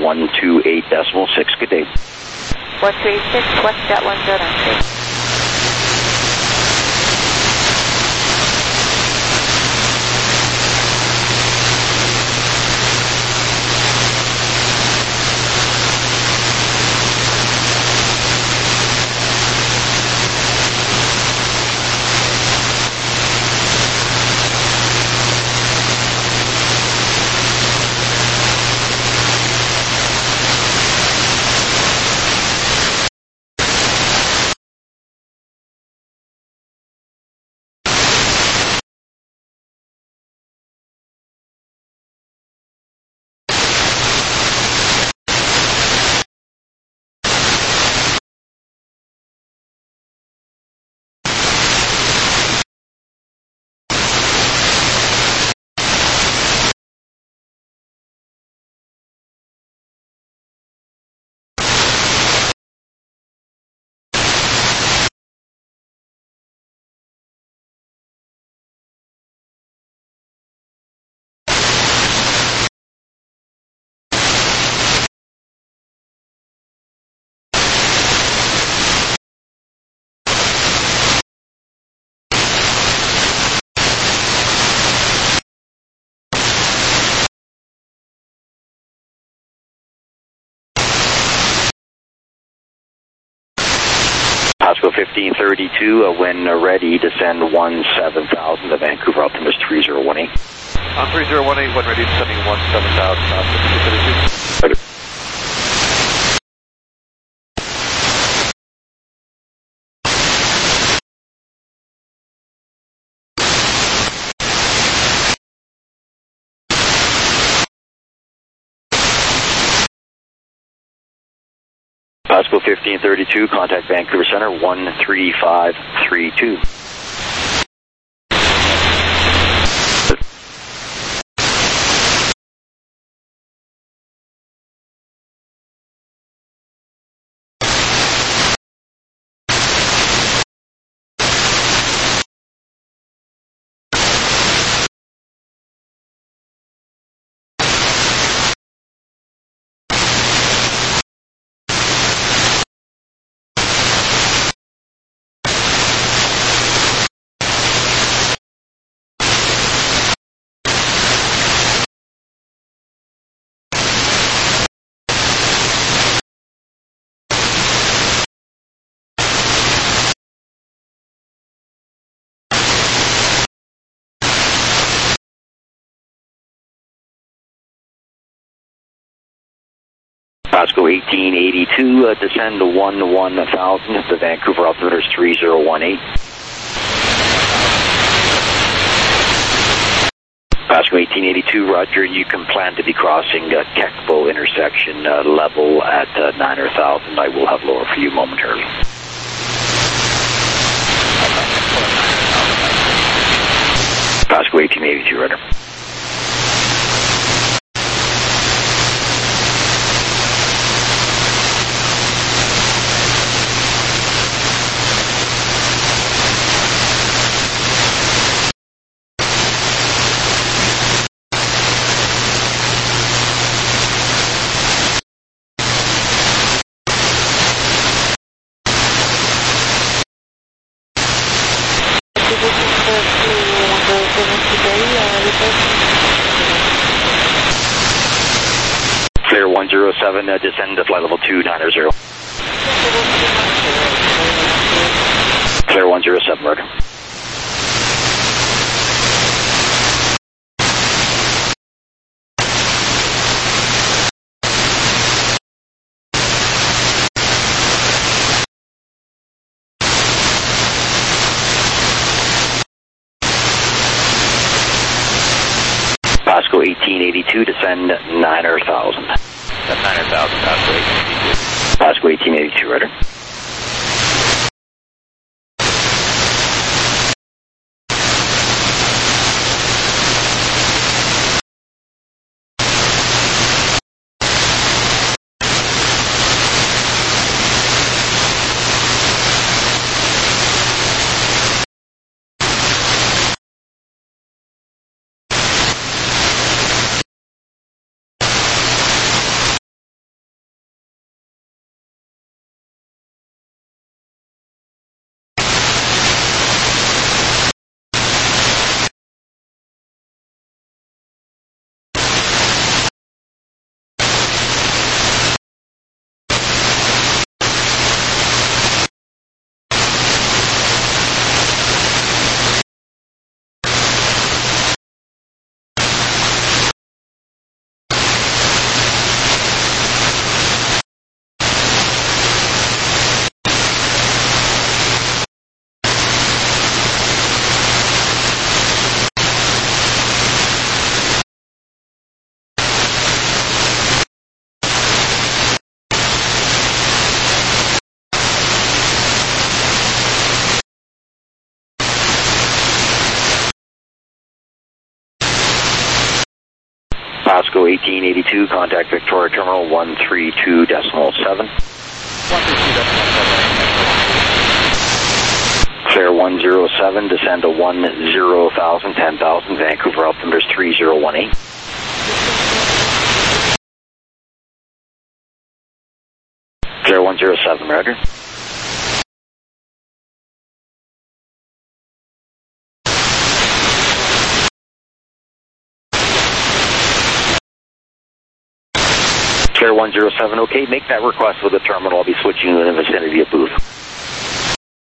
128.6. Good day. 136, WestJet 109. Pasco 1532, when ready, descend 17,000 to Vancouver, altimeter 3018. On 3018, when ready, descending 17,000, Pasco 1532. Pasco 1532, contact Vancouver Center 13532. Pasco 1882, descend to 11,000 to Vancouver, altimeter 3018. Pasco 1882, roger, you can plan to be crossing Kekbo intersection level at 9,000. I will have lower for you momentarily. Pasco 1882, roger. Clear 107, descend to flight level 290. Clear 107, roger. Pasco 1882, descend 9,000. That's 9,000, Pasco 1882. Pasco 1882, roger. Pasco 1882, contact Victoria Terminal 132.7. Clear 107, descend to 10,000, 10,000, Vancouver, altimeter 3018. Clear 107, roger. Clear 107, okay, make that request with the terminal. I'll be switching you in the vicinity of booth.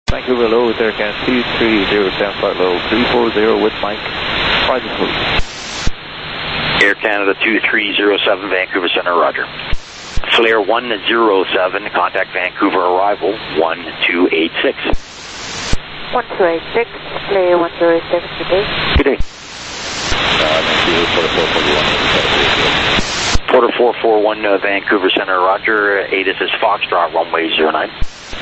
Vancouver low, Air Canada 2307, flight level 340 with Mike. Roger, please. Air Canada 2307, Vancouver Center, roger. Flair 107, contact Vancouver arrival 1286. 1286, Flair 106, good day. Good day. Porter 441, Vancouver Center, roger. ATIS is Foxtrot, runway 09.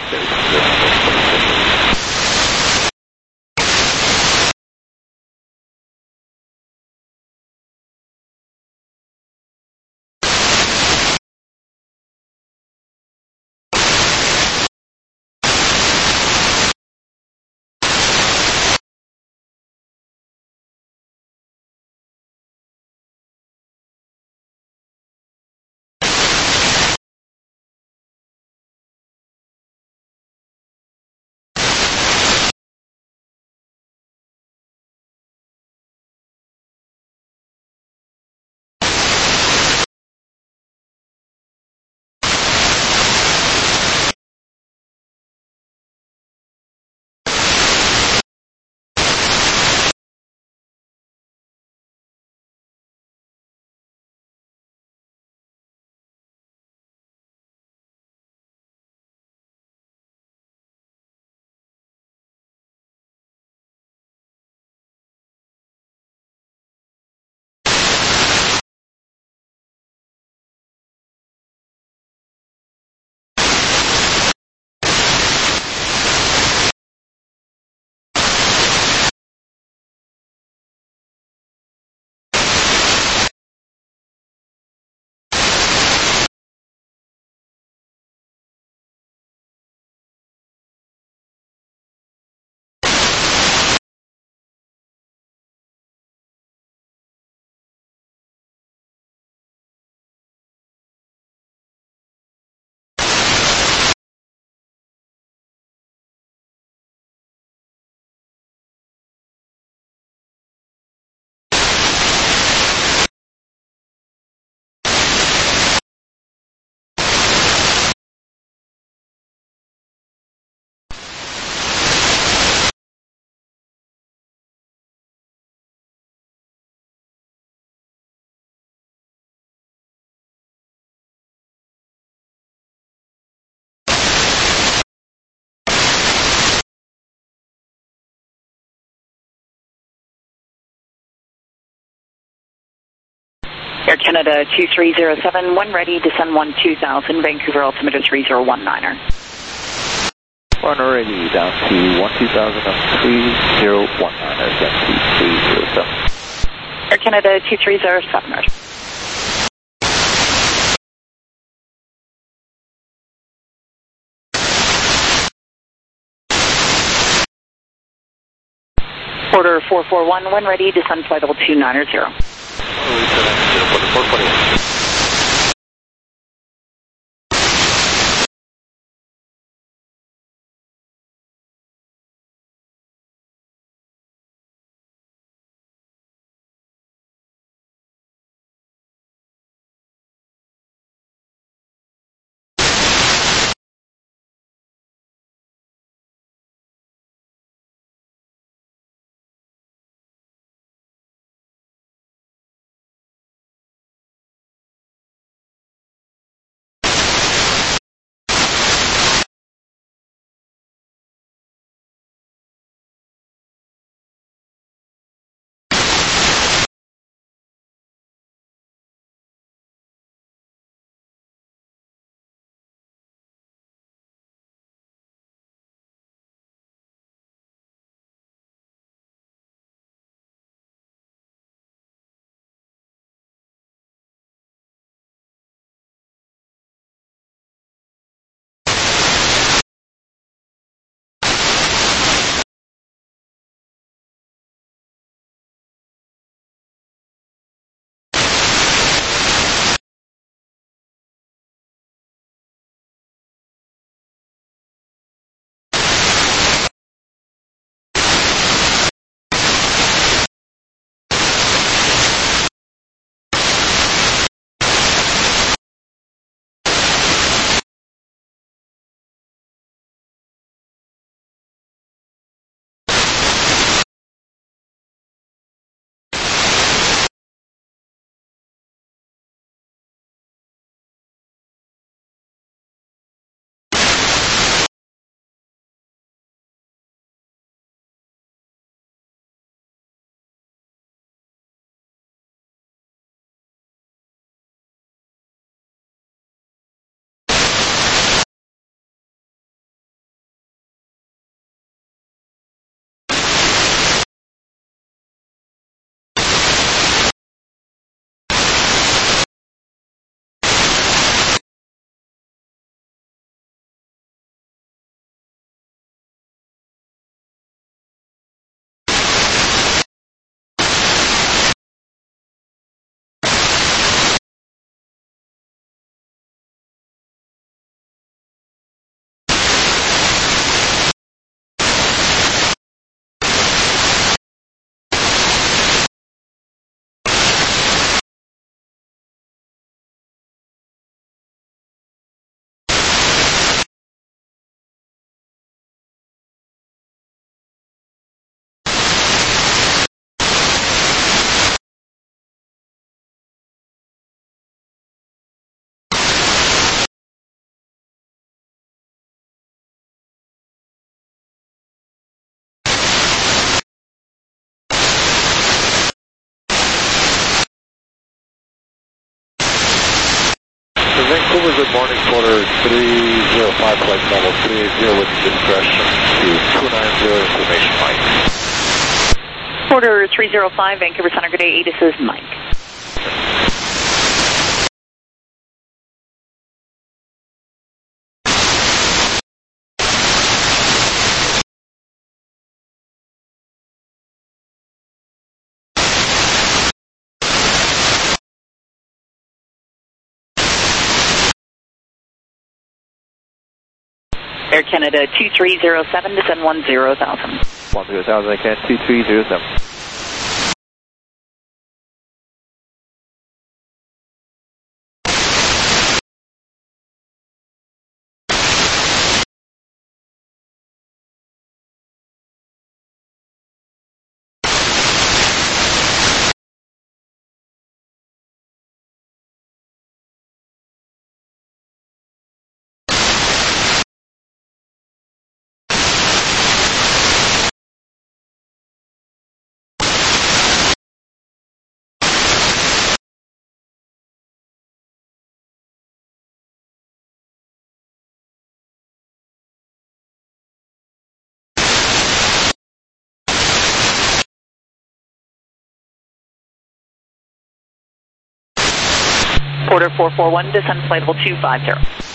Air Canada 2307, when ready, descend 2000, Vancouver altimeter 3019er. One ready, down to 12000 on 3019er, again 2307. Air Canada 2307, roger. Porter 441, when ready, descend flight level 290. good morning, quarter 305, flight level 380 with discretion to 290 information Mike. Quarter 305, Vancouver Center, good day, this is Mike. Air Canada 2307, descend 10,000. 10,000, I can 2307. Porter 441, descend flight level 250.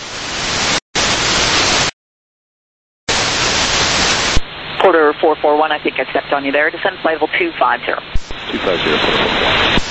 Porter 441, I think I stepped on you there, descend flight level 250. 250, Porter 441.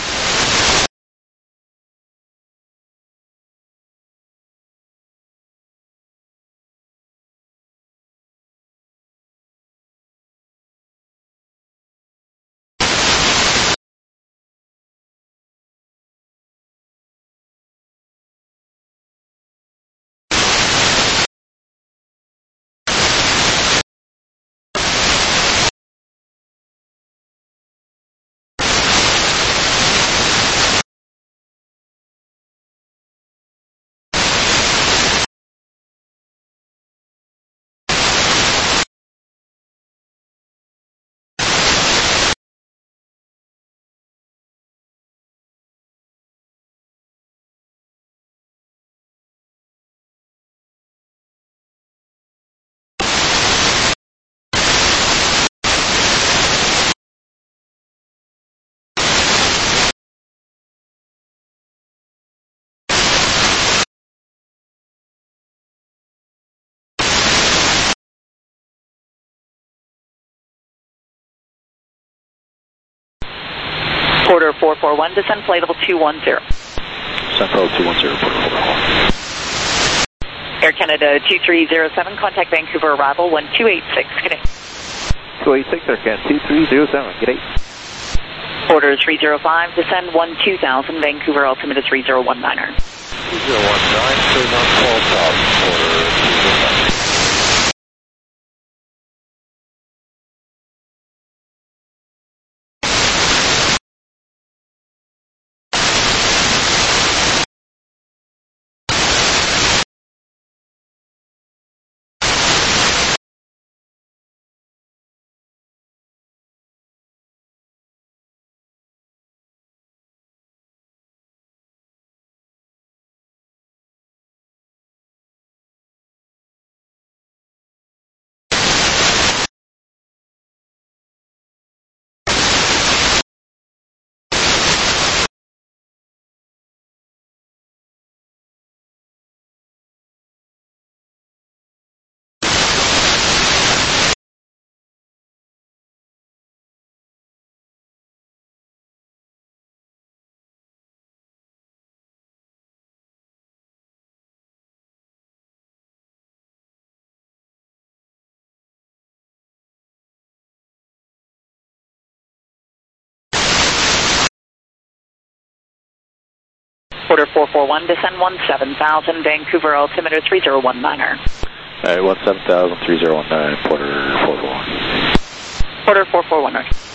Porter 441, descend flight level 210. Central 210, Porter 441. Air Canada 2307, contact Vancouver arrival 1286, good day. 286, Air Canada 2307, good day. Porter 305, descend 12,000, Vancouver altimeter 3019er. 3019, turn on 12,000, Porter 305. Porter 441, descend 17,000, Vancouver altimeter 3019er. Alright, 17,000, 3019, Porter 441. Porter 441.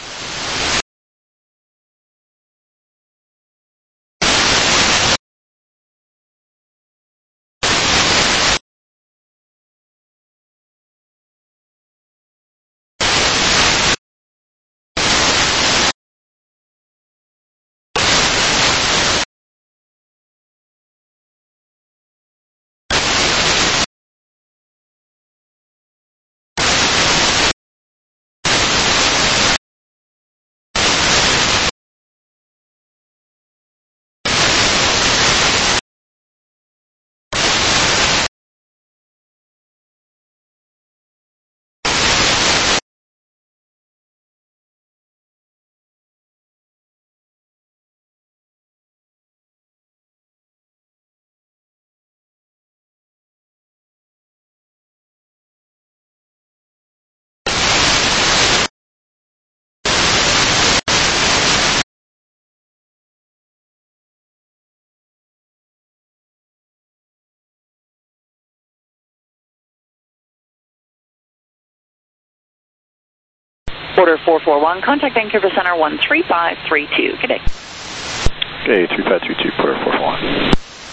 Order 441, contact Vancouver Center 13532. Good day. Okay, 3532, Porter 441.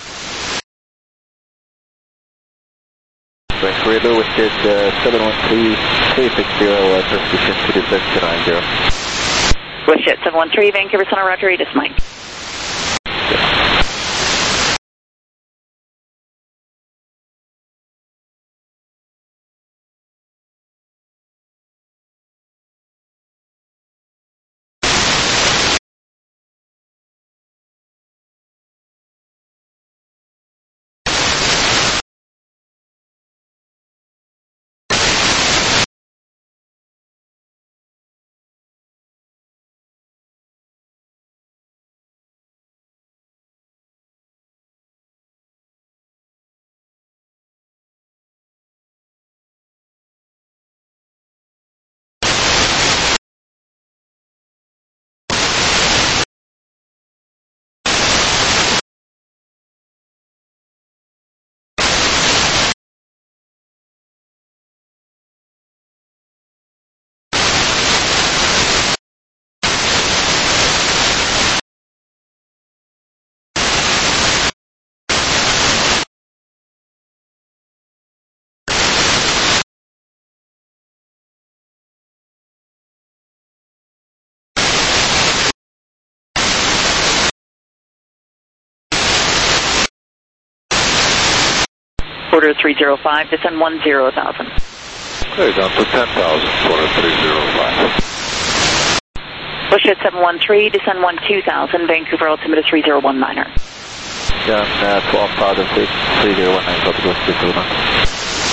Vancouver, Whiskey 713-360, transmission to descent to 90. Whiskey 713, Vancouver Center, Roger, it is Mike. Order 305, descend 10,000. Okay, down to 10,000, order 305. Bullshit 713, descend 12,000, Vancouver, altimeter 3019er. Down 12,000 feet, 3019, Southwest 221.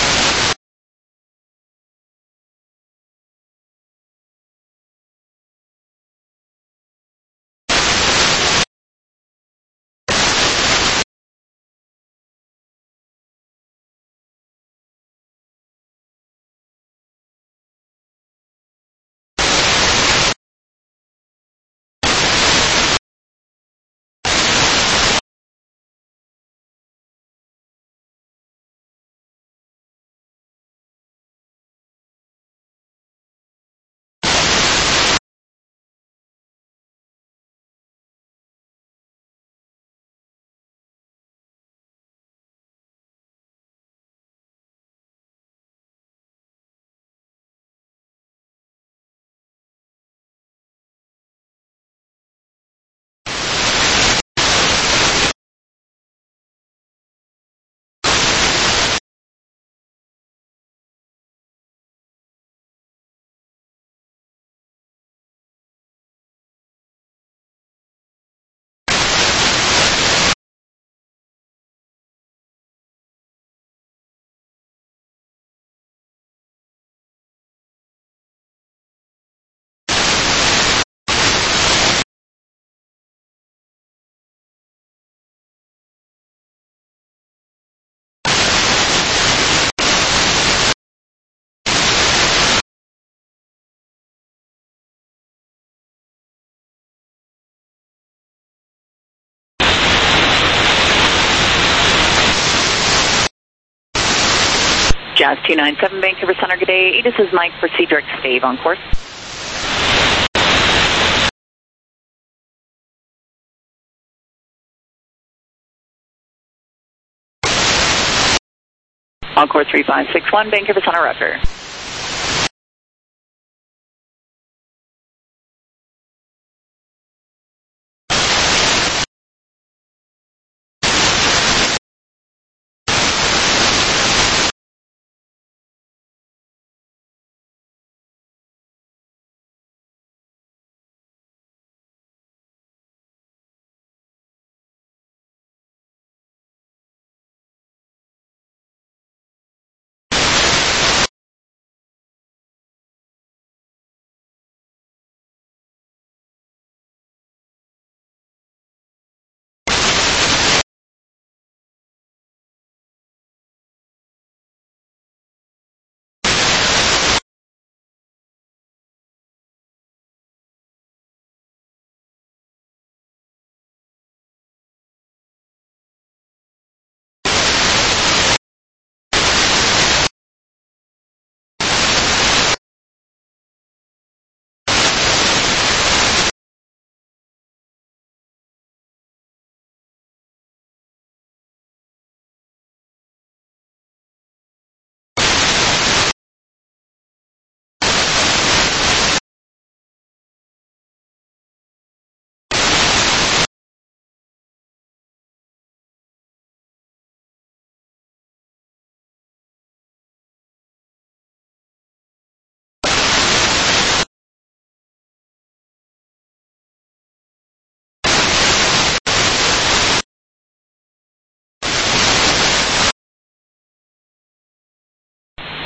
Jazz 297, Vancouver Center, good day. This is Mike for Cedric Stave on course. On course 3561, Vancouver Center, Roger.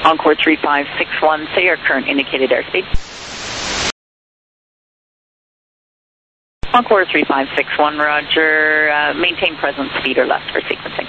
Encore 3561, say your current indicated airspeed. Encore 3561, roger. Maintain present speed or less for sequencing.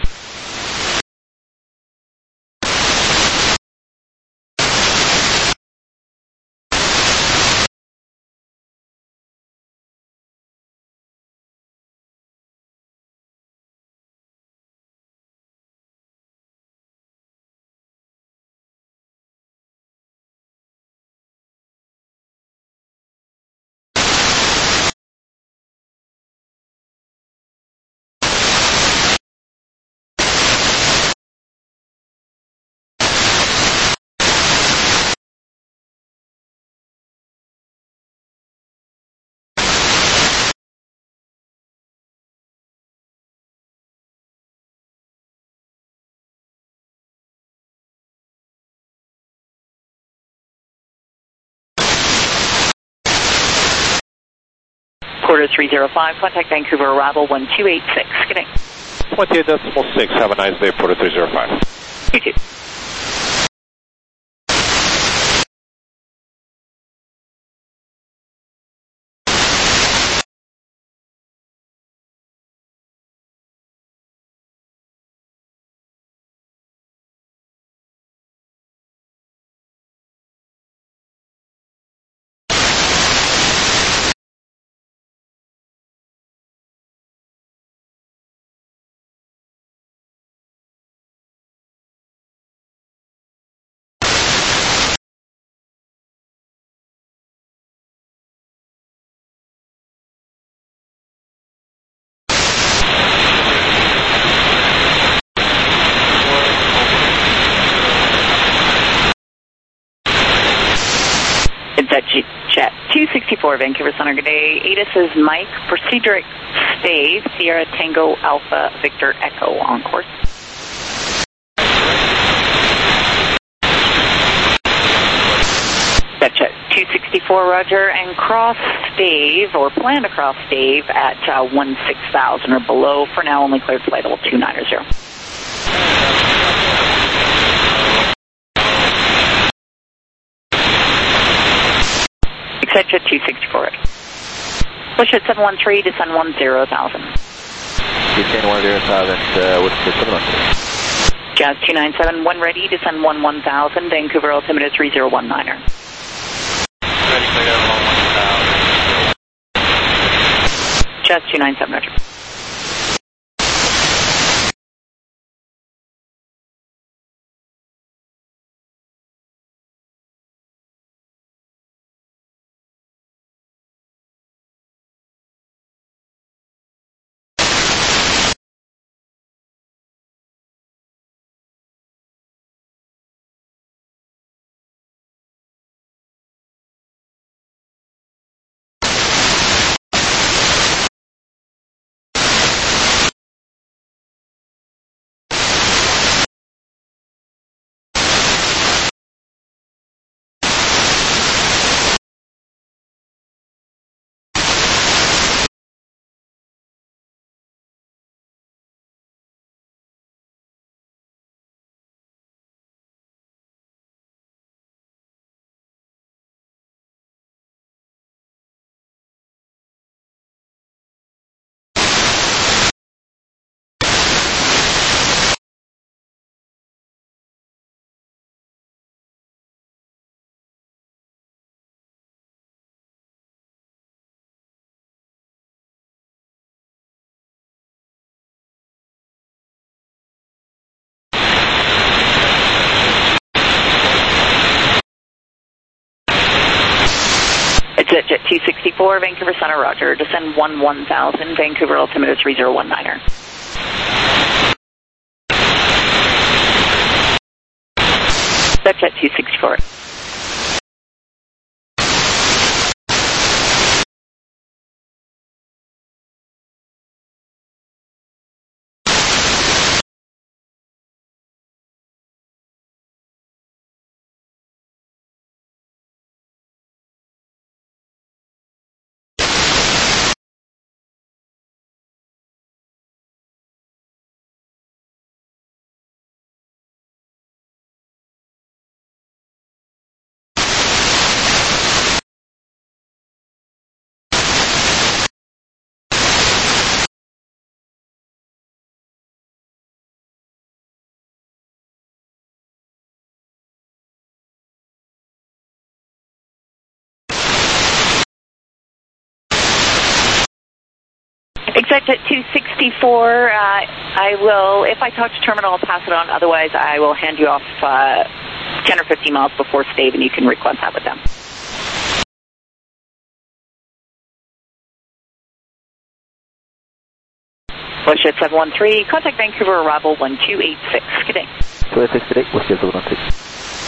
Quarter 305, contact Vancouver arrival 1286. Good day. 28.6. Have a nice day, Porter 305. You too. Jet 264, Vancouver Center. Good day. ATIS is Mike. Proceed stay. Sierra Tango Alpha Victor Echo on course. Jet 264, roger. And cross Dave, or plan to cross Dave at 16,000 or below. For now, only cleared flight level 290. Jet 264 ready. Push at 713, descend 10,000. Descend 10,000, what's the 713? Jazz 297, one ready, descend 11,000, Vancouver altimeter 3019er. Ready, clear down 11,000. Jazz 297, roger. Jet 264, Vancouver Center, roger. Descend 11,000, Vancouver altimeter 3019er. Jet 264. Transect at 264. I will, if I talk to terminal, I'll pass it on. Otherwise, I will hand you off 10 or 15 miles before Stave, and you can request that with them. Bullshit 713, contact Vancouver, arrival 1286. Good day. 286, good day. Bullshit 713.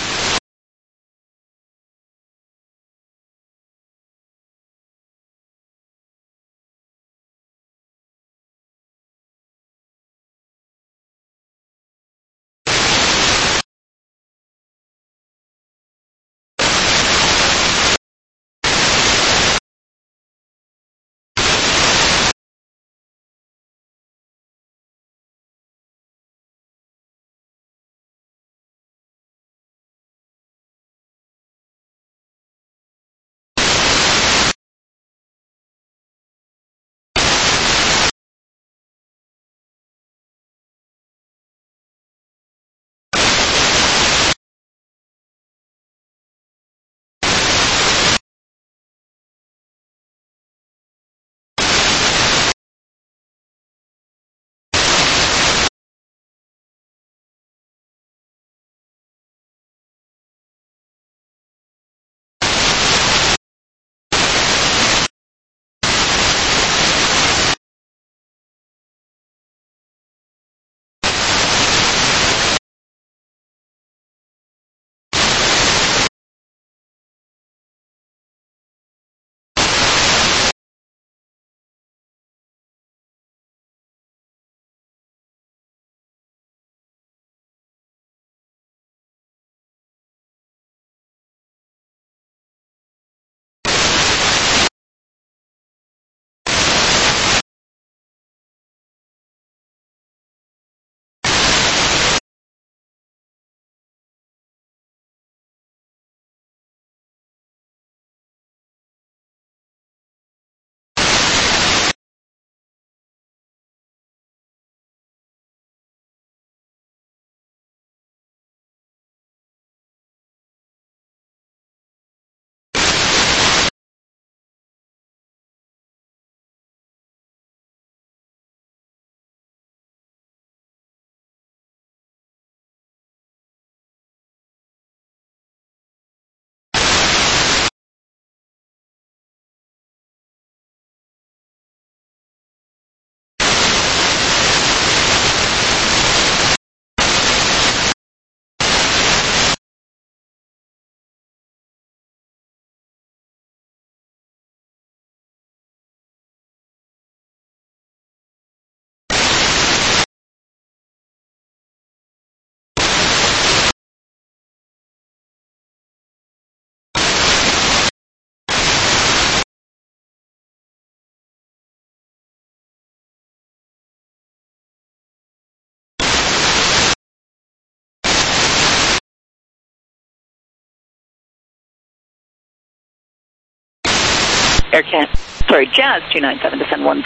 Jazz 297, descend 10,000.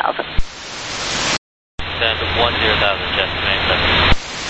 Descend 10,000, Jazz 297.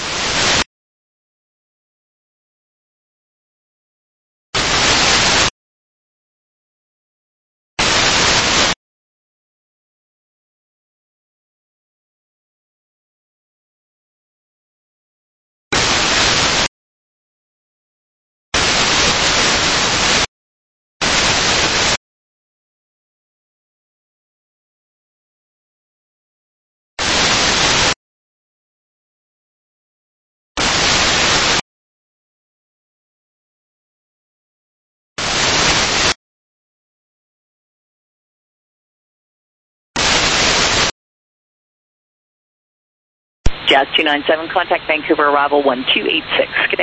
Jazz 297, contact Vancouver, arrival 1286. Good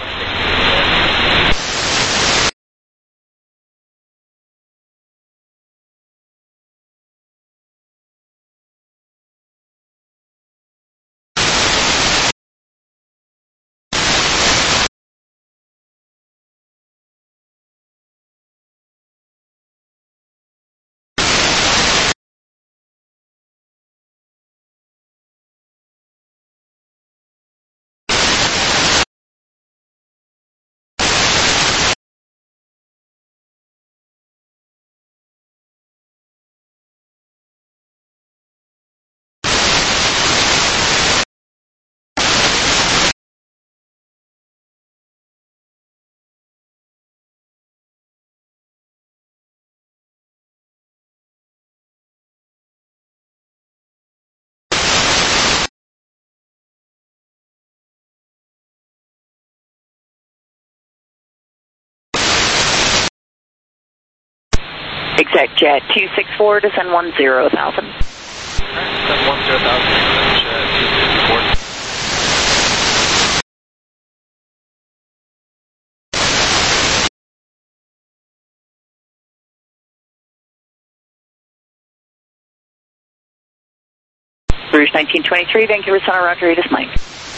day. Exact jet 264, descend 10,000. Descend 10,000, 264. Rouge 1923, Vancouver Center, Roger, it is Mike.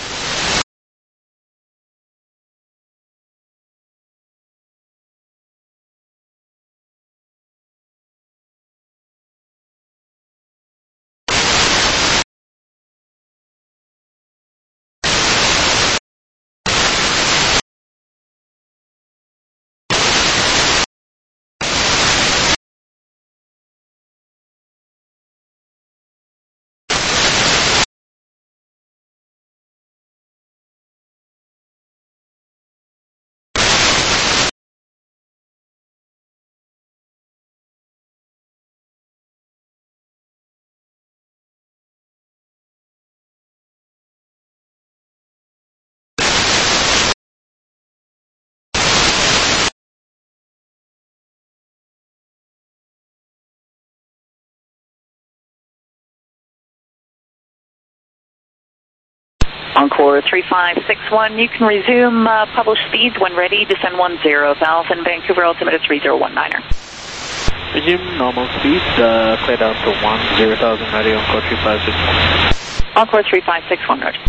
Encore 3561, you can resume published speeds when ready, descend 10,000, Vancouver altimeter 3019er. Resume normal speed, clear down to 10,000, ready, Encore 3561. Encore 3561, Roger.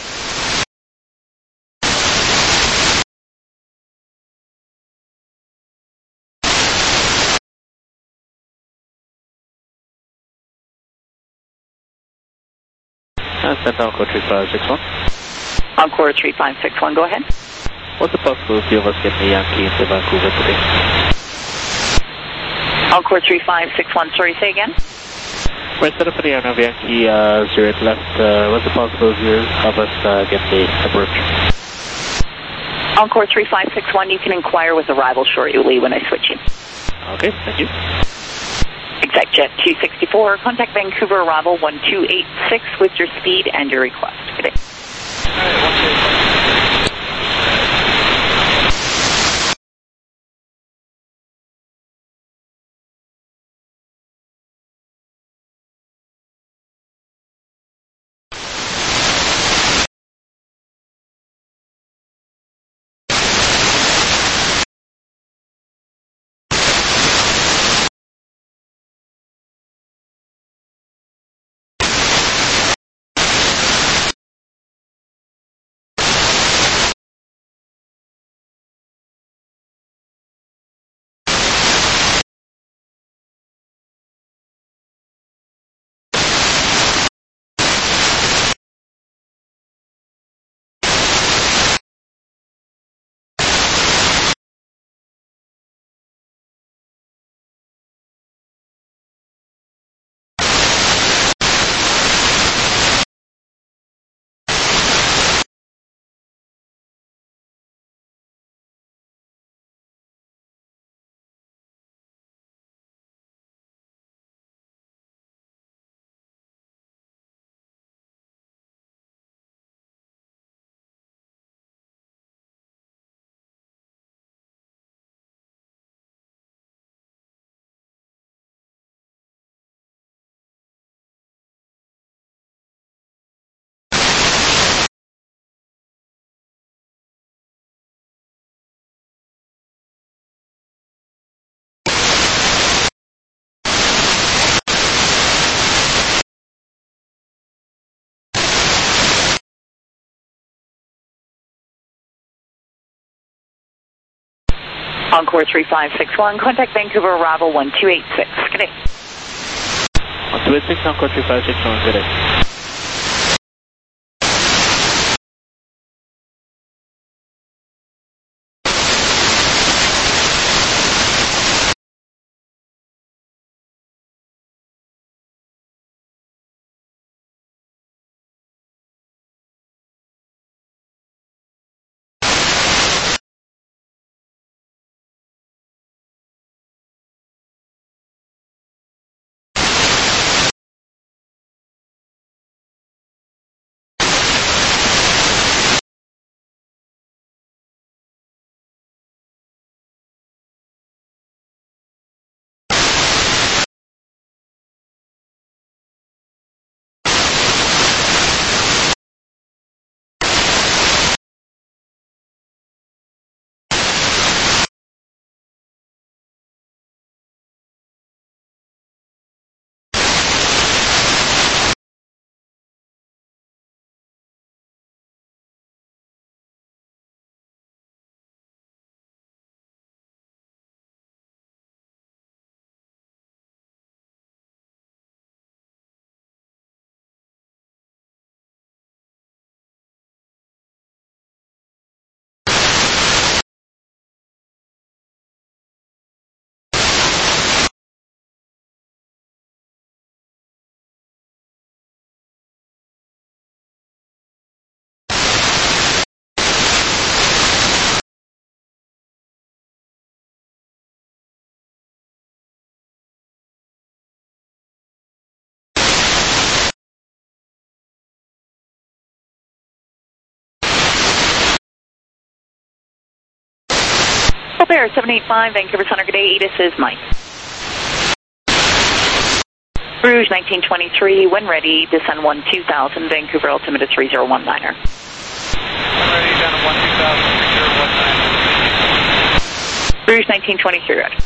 Send down Encore 3561. Encore 3561, go ahead. What's the possibility of us getting the Yankee into Vancouver today? Encore 3561, sorry, say again? We're set up for the Airnav Yankee 08 left. What's the possibility of us getting the approach? Encore 3561, you can inquire with arrival shortly when I switch you. Okay, thank you. Exact jet 264, contact Vancouver arrival 1286 with your speed and your request. Good day. Encore 3561, contact Vancouver arrival 1286. Good day. 1286, Encore 3561, good day. Hope Air 785, Vancouver Center, good day. Edis is Mike. Rouge 1923, when ready, descend 12000, Vancouver altimeter 3019er. When ready, down to 12000, 3019. Rouge 1923, ready.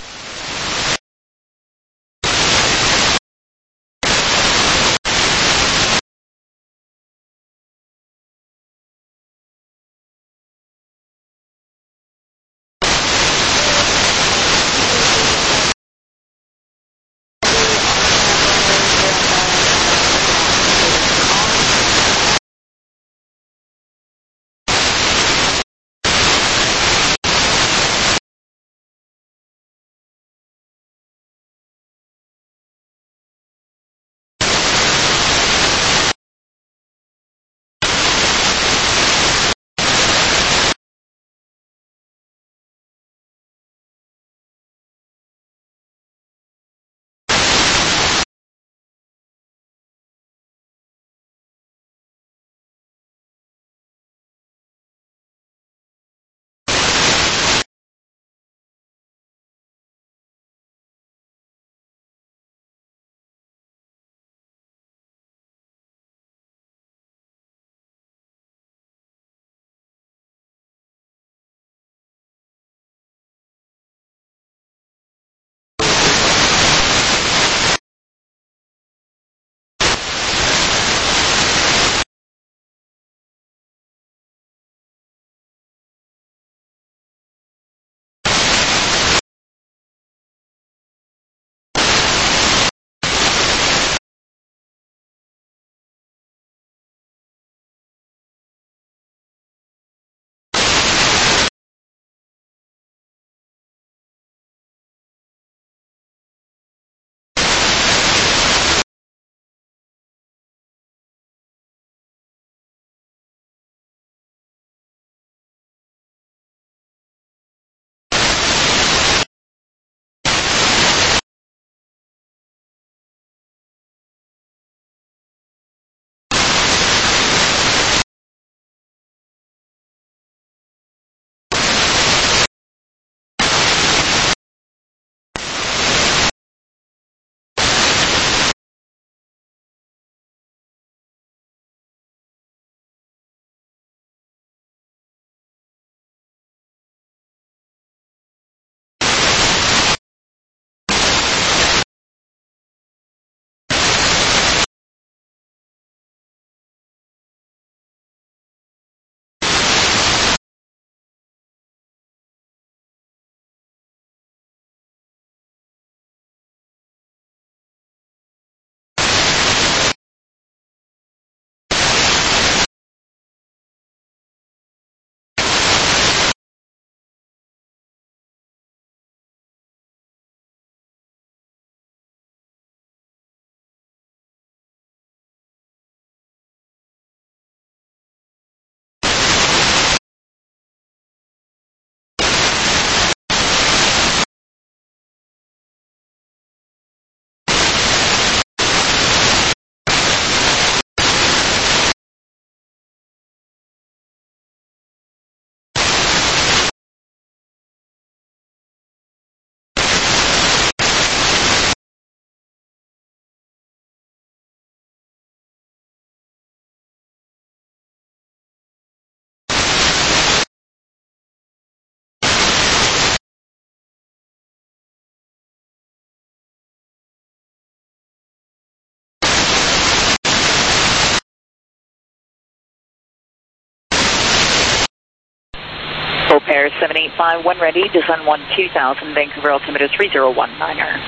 Hope Air 785, when ready, descend 12000, Vancouver altimeter 3019er.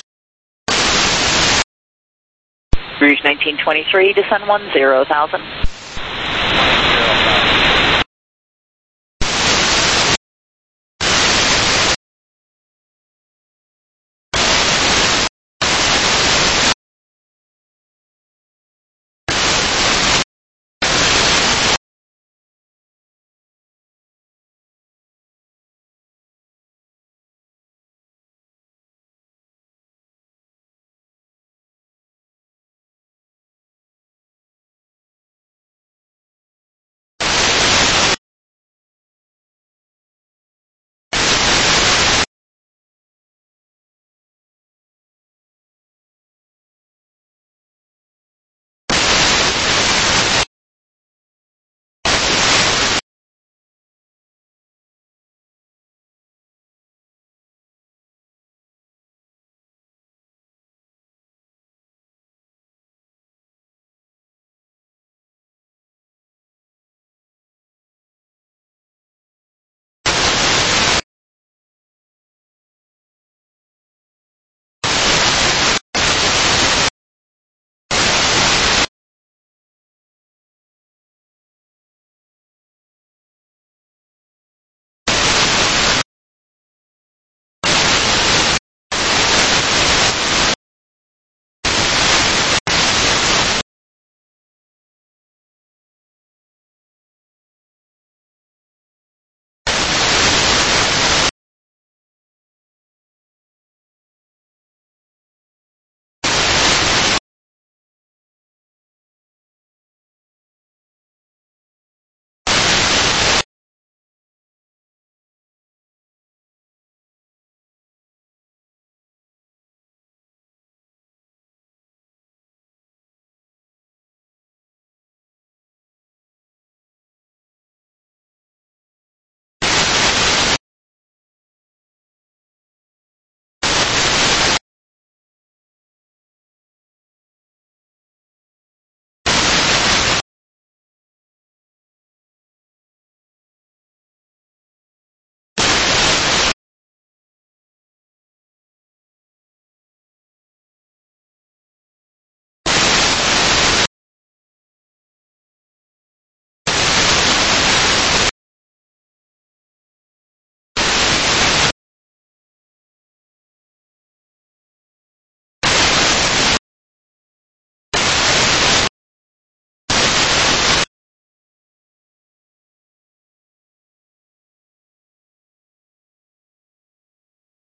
Rouge 1923, descend 10,000.